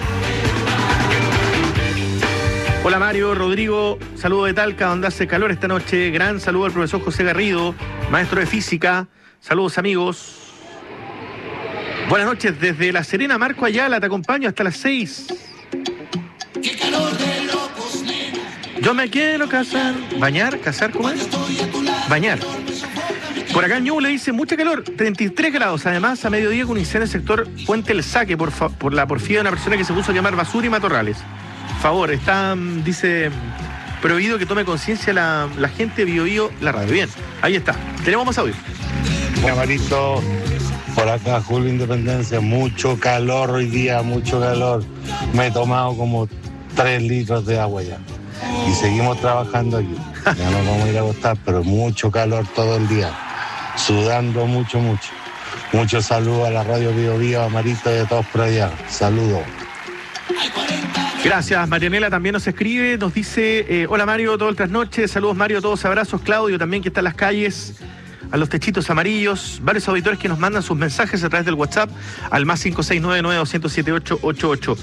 Hola, Mario, Rodrigo, saludo de Talca, donde hace calor esta noche. Gran saludo al profesor José Garrido, maestro de física. Saludos, amigos. Buenas noches, desde La Serena, Marco Ayala, te acompaño hasta las seis.
Qué calor de locos, nena.
Yo me quiero casar. ¿Bañar? ¿Casar? ¿Cómo es? Bañar. Por acá Ñu le dice mucha calor, treinta y tres grados. Además, a mediodía con un incendio en el sector Puente El Saque por, fa- por la porfía de una persona que se puso a quemar basura y matorrales. Favor, está, dice, prohibido que tome conciencia la, la gente de Bio Bio, la radio. Bien, ahí está. Tenemos más audio.
Marito, por acá Julio Independencia, mucho calor hoy día, mucho calor. Me he tomado como tres litros de agua ya. Y seguimos trabajando aquí. Ya nos vamos a ir a acostar, pero mucho calor todo el día. Sudando mucho, mucho. Muchos saludos a la radio Bio Bio, a Marito y a todos por allá. Saludos.
Gracias, Marianela también nos escribe, nos dice, eh, hola Mario, todo el trasnoche, saludos Mario, todos abrazos, Claudio también que está en las calles, a los techitos amarillos, varios auditores que nos mandan sus mensajes a través del WhatsApp al más cinco seis nueve nueve dos cero siete ocho ocho ocho.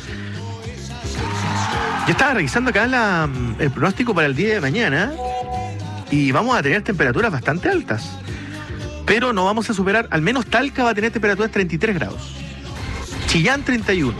Yo estaba revisando acá la, el pronóstico para el día de mañana y vamos a tener temperaturas bastante altas, pero no vamos a superar, al menos Talca va a tener temperaturas treinta y tres grados, Chillán treinta y uno.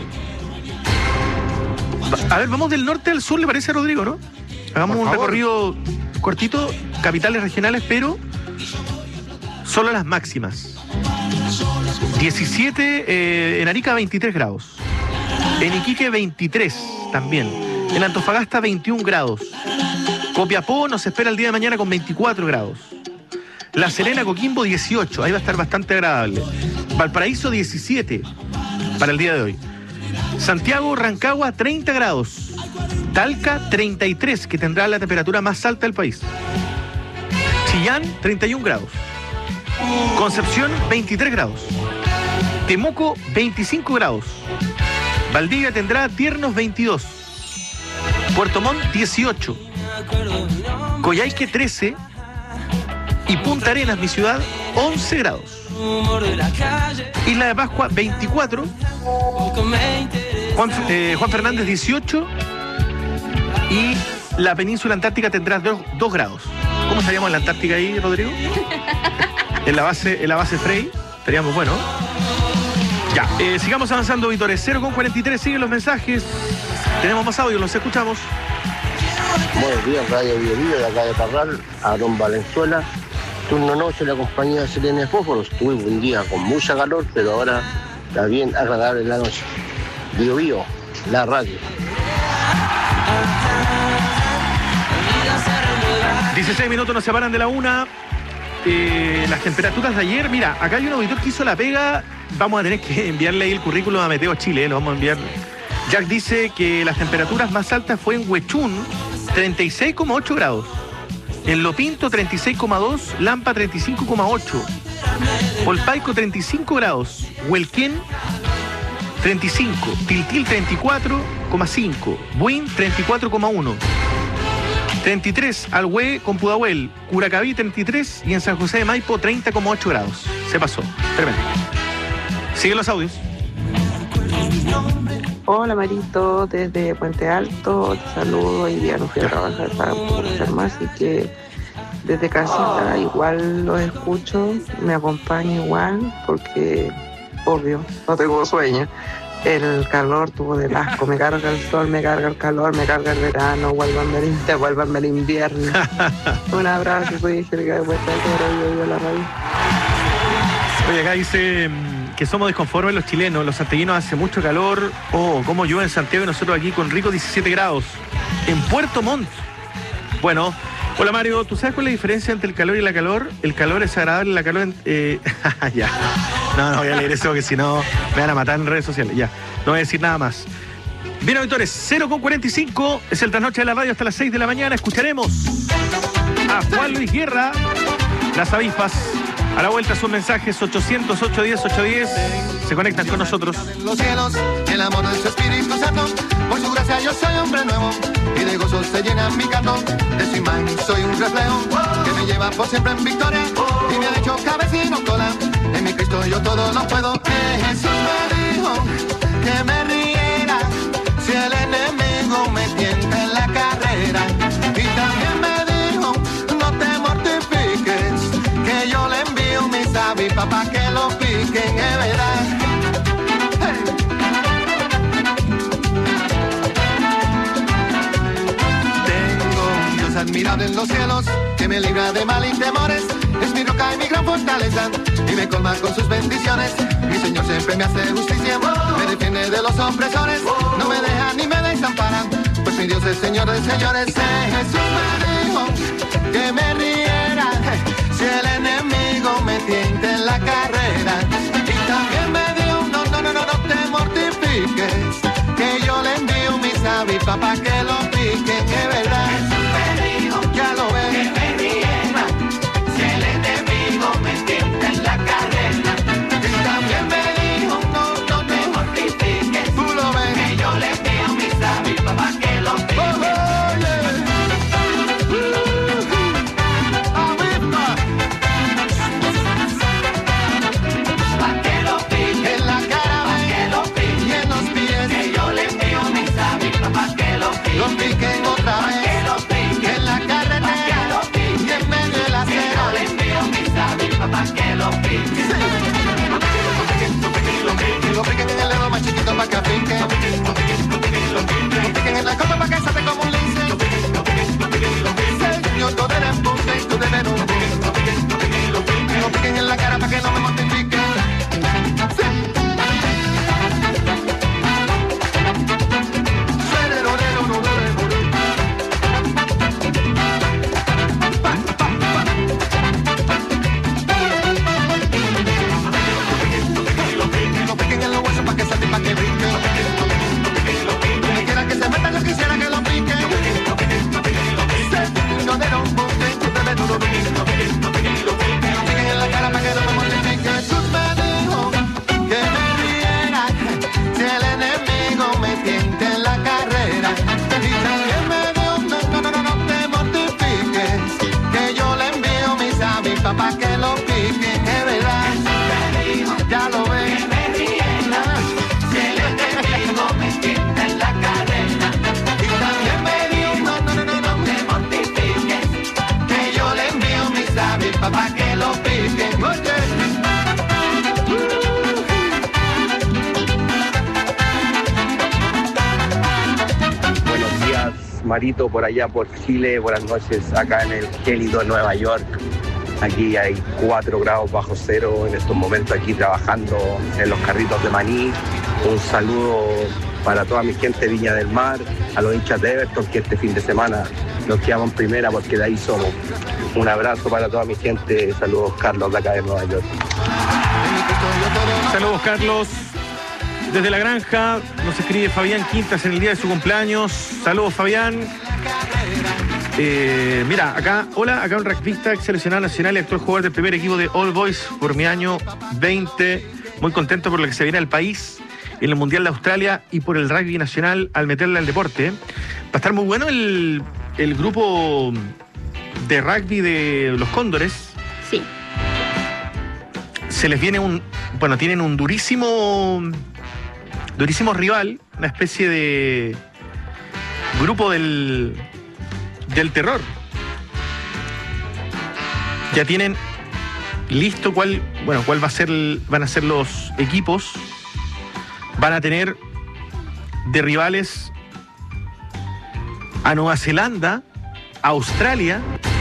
A ver, vamos del norte al sur, ¿le parece, Rodrigo, no? Hagamos un recorrido cortito, capitales regionales, pero solo las máximas. diecisiete, eh, en Arica veintitrés grados. En Iquique veintitrés también. En Antofagasta veintiún grados. Copiapó nos espera el día de mañana con veinticuatro grados. La Serena, Coquimbo dieciocho, ahí va a estar bastante agradable. Valparaíso diecisiete para el día de hoy. Santiago, Rancagua, treinta grados. Talca, treinta y tres, que tendrá la temperatura más alta del país. Chillán, treinta y un grados. Concepción, veintitrés grados. Temuco, veinticinco grados. Valdivia tendrá tiernos veintidós. Puerto Montt, dieciocho. Coyhaique, trece. Y Punta Arenas, mi ciudad, once grados. Isla de Pascua, veinticuatro. Juan, eh, Juan Fernández, dieciocho. Y la península antártica tendrá dos grados. ¿Cómo estaríamos en la Antártica ahí, Rodrigo? En la base, en la base Frey. Estaríamos, bueno. Ya, eh, sigamos avanzando, Vítores. cero con cuarenta y tres, siguen los mensajes. Tenemos más audio, los escuchamos.
Buenos días, Radio Bio Bio, de acá de Parral, Aarón Valenzuela. Turno noche, la compañía Selena de Fósforos. Tuve un día con mucha calor, pero ahora está bien agradable la noche. Bio Bio, la radio.
dieciséis minutos nos separan de la una. eh, las temperaturas de ayer. Mira, acá hay un auditor que hizo la pega. Vamos a tener que enviarle ahí el currículum a Meteo Chile, eh, lo vamos a enviar. Jack dice que las temperaturas más altas fue en Huechún, treinta y seis coma ocho grados. En Lopinto, treinta y seis coma dos. Lampa, treinta y cinco coma ocho. Polpaico, treinta y cinco grados. Huelquén, treinta y cinco. Tiltil, treinta y cuatro coma cinco. Buin, treinta y cuatro coma uno. treinta y tres, Alhué con Pudahuel. Curacaví, treinta y tres. Y en San José de Maipo, treinta coma ocho grados. Se pasó. Tremendo. Siguen los audios.
Hola Marito, desde Puente Alto, te saludo. Hoy día no fui a trabajar para conocer más, así que desde casita igual los escucho, me acompaña igual, porque obvio, no tengo sueño. El calor tuvo del asco, me carga el sol, me carga el calor, me carga el verano, vuélvanme el, devuélvanme el invierno. Un abrazo, soy Angélica de Puente Alto, de la radio.
Oye, acá dice que somos disconformes los chilenos, los santiaguinos hace mucho calor. Oh, como llueve en Santiago y nosotros aquí con rico diecisiete grados. En Puerto Montt. Bueno, hola Mario, ¿tú sabes cuál es la diferencia entre el calor y la calor? El calor es agradable, la calor... En, eh, ya. No, no voy a leer eso, porque si no me van a matar en redes sociales. Ya, no voy a decir nada más. Bien, auditores, cero con cuarenta y cinco, es el trasnoche de la radio hasta las seis de la mañana. Escucharemos a Juan Luis Guerra, Las Avispas. A la vuelta sus mensajes ochocientos, ochocientos diez, ochocientos diez. Se conectan con nosotros.
Los cielos, el amor de su Espíritu Santo, por su gracia yo soy hombre nuevo, y de gozo se llena mi canto, de su imagen soy un reflejo, que me lleva por siempre en victoria, y me ha hecho cabecino cola, en mi Cristo yo todo lo puedo. Que Jesús me dijo que me riera, si el enemigo me tienta en la carrera, y también me dijo, no te mortifiques, que yo le envío mis avispas para que lo piquen, es verdad. Hey. Tengo un Dios admirable en los cielos, que me libra de mal y temores, es mi roca y mi gran fortaleza, y me colma con sus bendiciones. Mi Señor siempre me hace justicia, me defiende de los opresores, no me deja ni me desampara, pues mi Dios es Señor de señores. Jesús me dijo que me riera, si el enemigo me tienta en la carrera, y también me dijo, no, no, no, no, no te mortifiques, que yo le envío mis avispas para que lo piquen, es verdad. Jesús me dijo, ya lo ves, que me riera, si el enemigo me tienta en la carrera, y también me dijo, no, no te mortifiques, tú lo ves, que yo le envío mis avispas para que lo piquen. Oh, oh, yeah. Lo piquen otra vez, en la carretera, y en medio de la acera. Yo le envío mis avispas para que lo piquen. Lo piquen, lo piquen, lo piquen, lo piquen en el dedo más chiquito para que piquen. Lo piquen, lo piquen, lo piquen, lo piquen. Lo piquen en la copa para que salte como un lince. Lo piquen, lo piquen, lo piquen, lo piquen. Señor, tú eres embuste y tú de veros. Lo piquen, lo piquen, lo piquen, lo piquen. Lo piquen en la cara para que no me mortifiquen. Pa' que lo piquen, es verdad. Ya lo ves. Que me riera, si el enemigo me tienta en la carrera. Y también me dijo, no, no, no, no, no te mortifiques, que yo le envío mis avispas pa' que lo piquen. Oye.
Buenos días, Marito, por allá por Chile. Buenas noches, acá en el gélido Nueva York. Aquí hay cuatro grados bajo cero en estos momentos, aquí trabajando en los carritos de maní. Un saludo para toda mi gente de Viña del Mar, a los hinchas de Everton, que este fin de semana nos quedamos en primera porque de ahí somos. Un abrazo para toda mi gente. Saludos, Carlos, de acá de Nueva York.
Saludos, Carlos. Desde la granja nos escribe Fabián Quintas en el día de su cumpleaños. Saludos, Fabián. Eh, mira, acá, hola, acá un rugbyista, ex seleccionado nacional y actual jugador del primer equipo de All Boys por mi año veinte. Muy contento por lo que se viene al país en el Mundial de Australia y por el rugby nacional al meterle al deporte. Va a estar muy bueno el, el grupo de rugby de los Cóndores.
Sí.
Se les viene un, bueno, tienen un durísimo, durísimo rival, una especie de grupo del, del terror. Ya tienen listo cuál, bueno, cuál va a ser, el, van a ser los equipos. Van a tener de rivales a Nueva Zelanda, a Australia.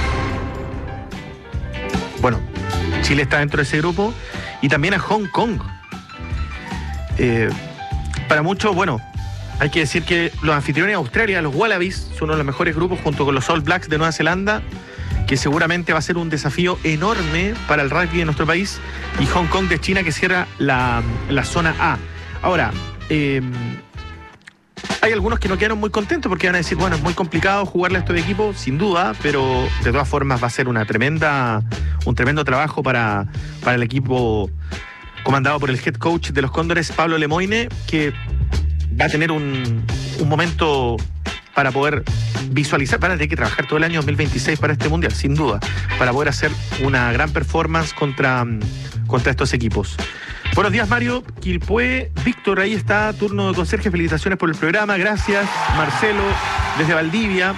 Bueno, Chile está dentro de ese grupo. Y también a Hong Kong. Eh, para muchos, bueno, hay que decir que los anfitriones de Australia, los Wallabies, son uno de los mejores grupos junto con los All Blacks de Nueva Zelanda, que seguramente va a ser un desafío enorme para el rugby de nuestro país. Y Hong Kong de China, que cierra la, la zona A. Ahora, eh, hay algunos que no quedaron muy contentos porque van a decir, bueno, es muy complicado jugarle a estos equipos, sin duda, pero de todas formas va a ser una tremenda, un tremendo trabajo para, para el equipo comandado por el head coach de los Cóndores, Pablo Lemoine, que va a tener un, un momento para poder visualizar. Van a tener que trabajar todo el año dos mil veintiséis para este Mundial, sin duda, para poder hacer una gran performance contra, contra estos equipos. Buenos días, Mario. Quilpué, Víctor, ahí está, turno de conserje. Felicitaciones por el programa. Gracias, Marcelo, desde Valdivia.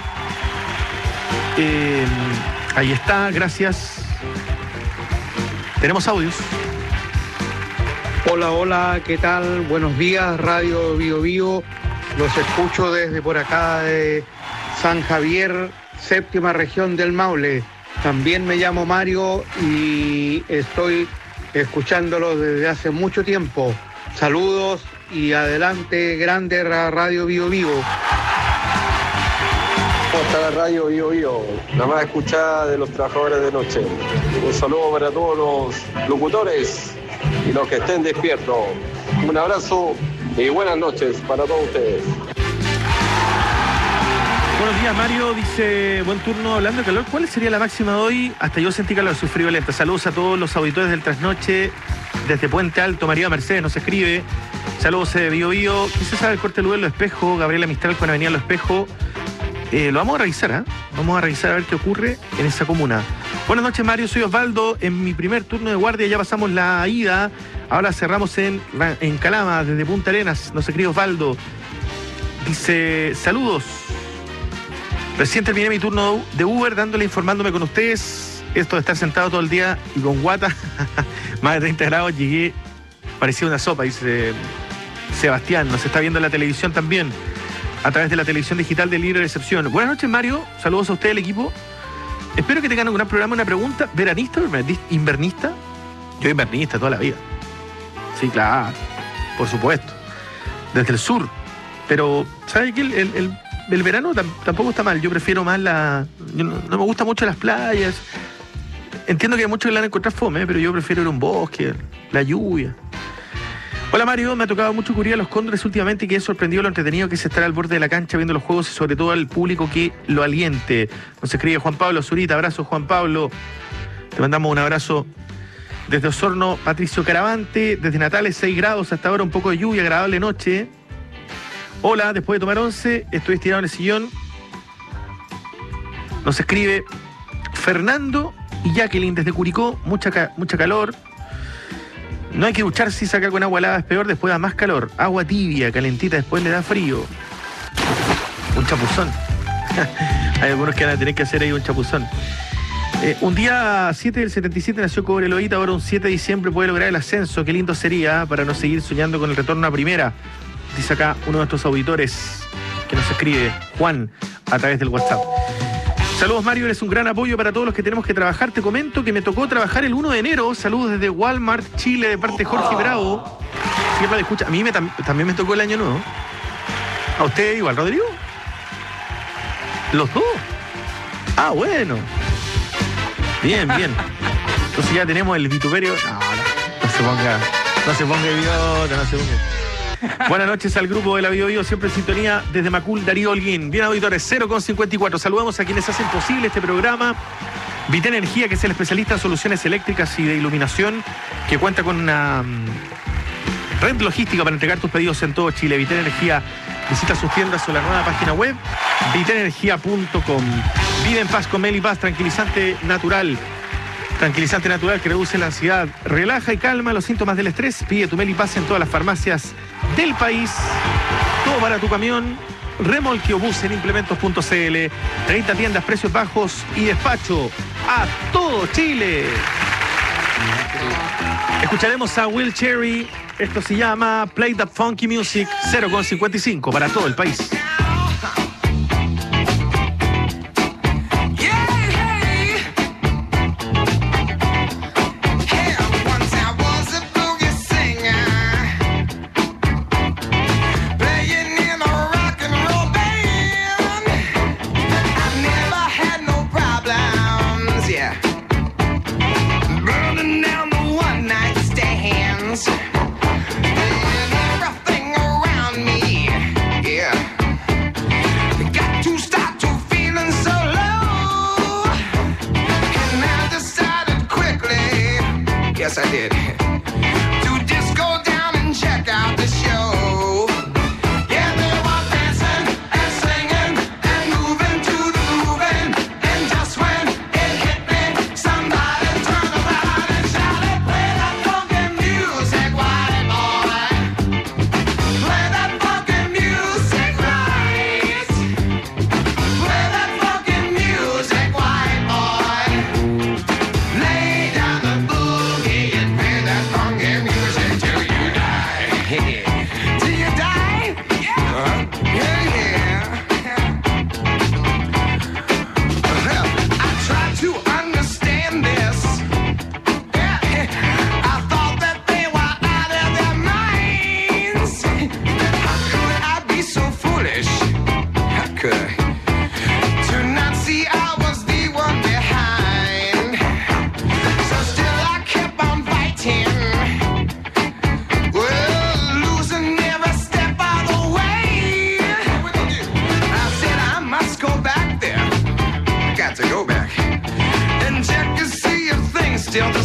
Eh, ahí está, gracias. Tenemos audios.
Hola, hola, ¿qué tal? Buenos días, Radio Bio Bio. Los escucho desde por acá de San Javier, séptima región del Maule. También me llamo Mario y estoy escuchándolo desde hace mucho tiempo. Saludos y adelante, grande Radio Bio Bio.
¿Cómo está la Radio Bio Bio? La más escuchada de los trabajadores de noche. Un saludo para todos los locutores y los que estén despiertos. Un abrazo y buenas noches para todos ustedes.
Buenos días, Mario. Dice, buen turno, hablando de calor. ¿Cuál sería la máxima de hoy? Hasta yo sentí calor, sufrí violenta. Saludos a todos los auditores del Trasnoche. Desde Puente Alto, María Mercedes nos escribe. Saludos de Bio Bio. ¿Qué se sabe del corte de luz en Los Espejos? Gabriela Mistral con Avenida Los Espejos. Eh, lo vamos a revisar, ¿eh? Vamos a revisar a ver qué ocurre en esa comuna. Buenas noches, Mario. Soy Osvaldo. En mi primer turno de guardia ya pasamos la ida. Ahora cerramos en, en Calama, desde Punta Arenas. Nos escribe Osvaldo. Dice, saludos. Recién terminé mi turno de Uber dándole, informándome con ustedes. Esto de estar sentado todo el día y con guata, más de treinta grados, llegué, parecía una sopa, dice Sebastián. Nos está viendo en la televisión también, a través de la televisión digital de Libre Recepción. Buenas noches, Mario. Saludos a usted, el equipo. Espero que tengan un gran programa. Una pregunta, ¿veranista o invernista? Yo invernista toda la vida. Sí, claro, por supuesto. Desde el sur. Pero, ¿sabe qué? El, el, el El verano tam- tampoco está mal. Yo prefiero más la... Yo no, no me gustan mucho las playas. Entiendo que hay muchos que la van a encontrar fome, pero yo prefiero ir a un bosque, la lluvia. Hola, Mario. Me ha tocado mucho cubrir a los Cóndores últimamente y que he sorprendido lo entretenido que es estar al borde de la cancha viendo los juegos y sobre todo al público que lo aliente. Nos escribe Juan Pablo Zurita. Abrazo, Juan Pablo. Te mandamos un abrazo desde Osorno. Patricio Caravante. Desde Natales, seis grados. Hasta ahora un poco de lluvia, agradable noche. Hola, después de tomar once, estoy estirado en el sillón. Nos escribe Fernando y Jacqueline desde Curicó. Mucha, ca- mucha calor. No hay que ducharse si saca con agua helada, es peor, después da más calor. Agua tibia, calentita, después le da frío. Un chapuzón. Hay algunos que van a tener que hacer ahí un chapuzón. Eh, un día siete del setenta y siete nació Cobreloita, ahora un siete de diciembre puede lograr el ascenso. Qué lindo sería para no seguir soñando con el retorno a primera. Dice acá uno de nuestros auditores que nos escribe, Juan, a través del WhatsApp. Saludos, Mario, eres un gran apoyo para todos los que tenemos que trabajar. Te comento que me tocó trabajar el uno de enero. Saludos desde Walmart, Chile, de parte de Jorge Bravo. Siempre escucha. A mí me, tam- también me tocó el año nuevo. ¿A usted igual, Rodrigo? ¿Los dos? Ah, bueno. Bien, bien. Entonces ya tenemos el vituperio. No, no, no se ponga, no se ponga idiota, no se ponga. Buenas noches al grupo de la Bio Bio, siempre en sintonía desde Macul, Darío Holguín. Bien, auditores, cero con cincuenta y cuatro. Saludamos a quienes hacen posible este programa. Vita Energía, que es el especialista en soluciones eléctricas y de iluminación, que cuenta con una um, red logística para entregar tus pedidos en todo Chile. Vita Energía, visita sus tiendas o la nueva página web, vitenergia punto com. Vive en paz con Melipaz, tranquilizante natural. Tranquilizante natural que reduce la ansiedad, relaja y calma los síntomas del estrés. Pide tu Melipaz en todas las farmacias del país. Todo para tu camión, remolque o bus en implementos punto c l. treinta tiendas, precios bajos y despacho a todo Chile. Escucharemos a Will Cherry. Esto se llama Play That Funky Music. Cero con cincuenta y cinco para todo el país.
Yes, I did. To just go down and check out the show. Yeah, they were dancing and singing and moving to the moving. And just when it hit me, somebody turned around and shouted, play that funky music, white boy. Play that funky music, right. Play that funky music, white boy. Lay down the boogie and play that funky music till you die. Till you die? Yeah. Yeah, yeah. I tried to understand this. Yeah. I thought that they were out of their minds. How could I be so foolish? How could I? To not see I was the one behind. So still I kept on fighting. Well, losing every step of the way. I said I must go back there. I got to go back and check to see if things still the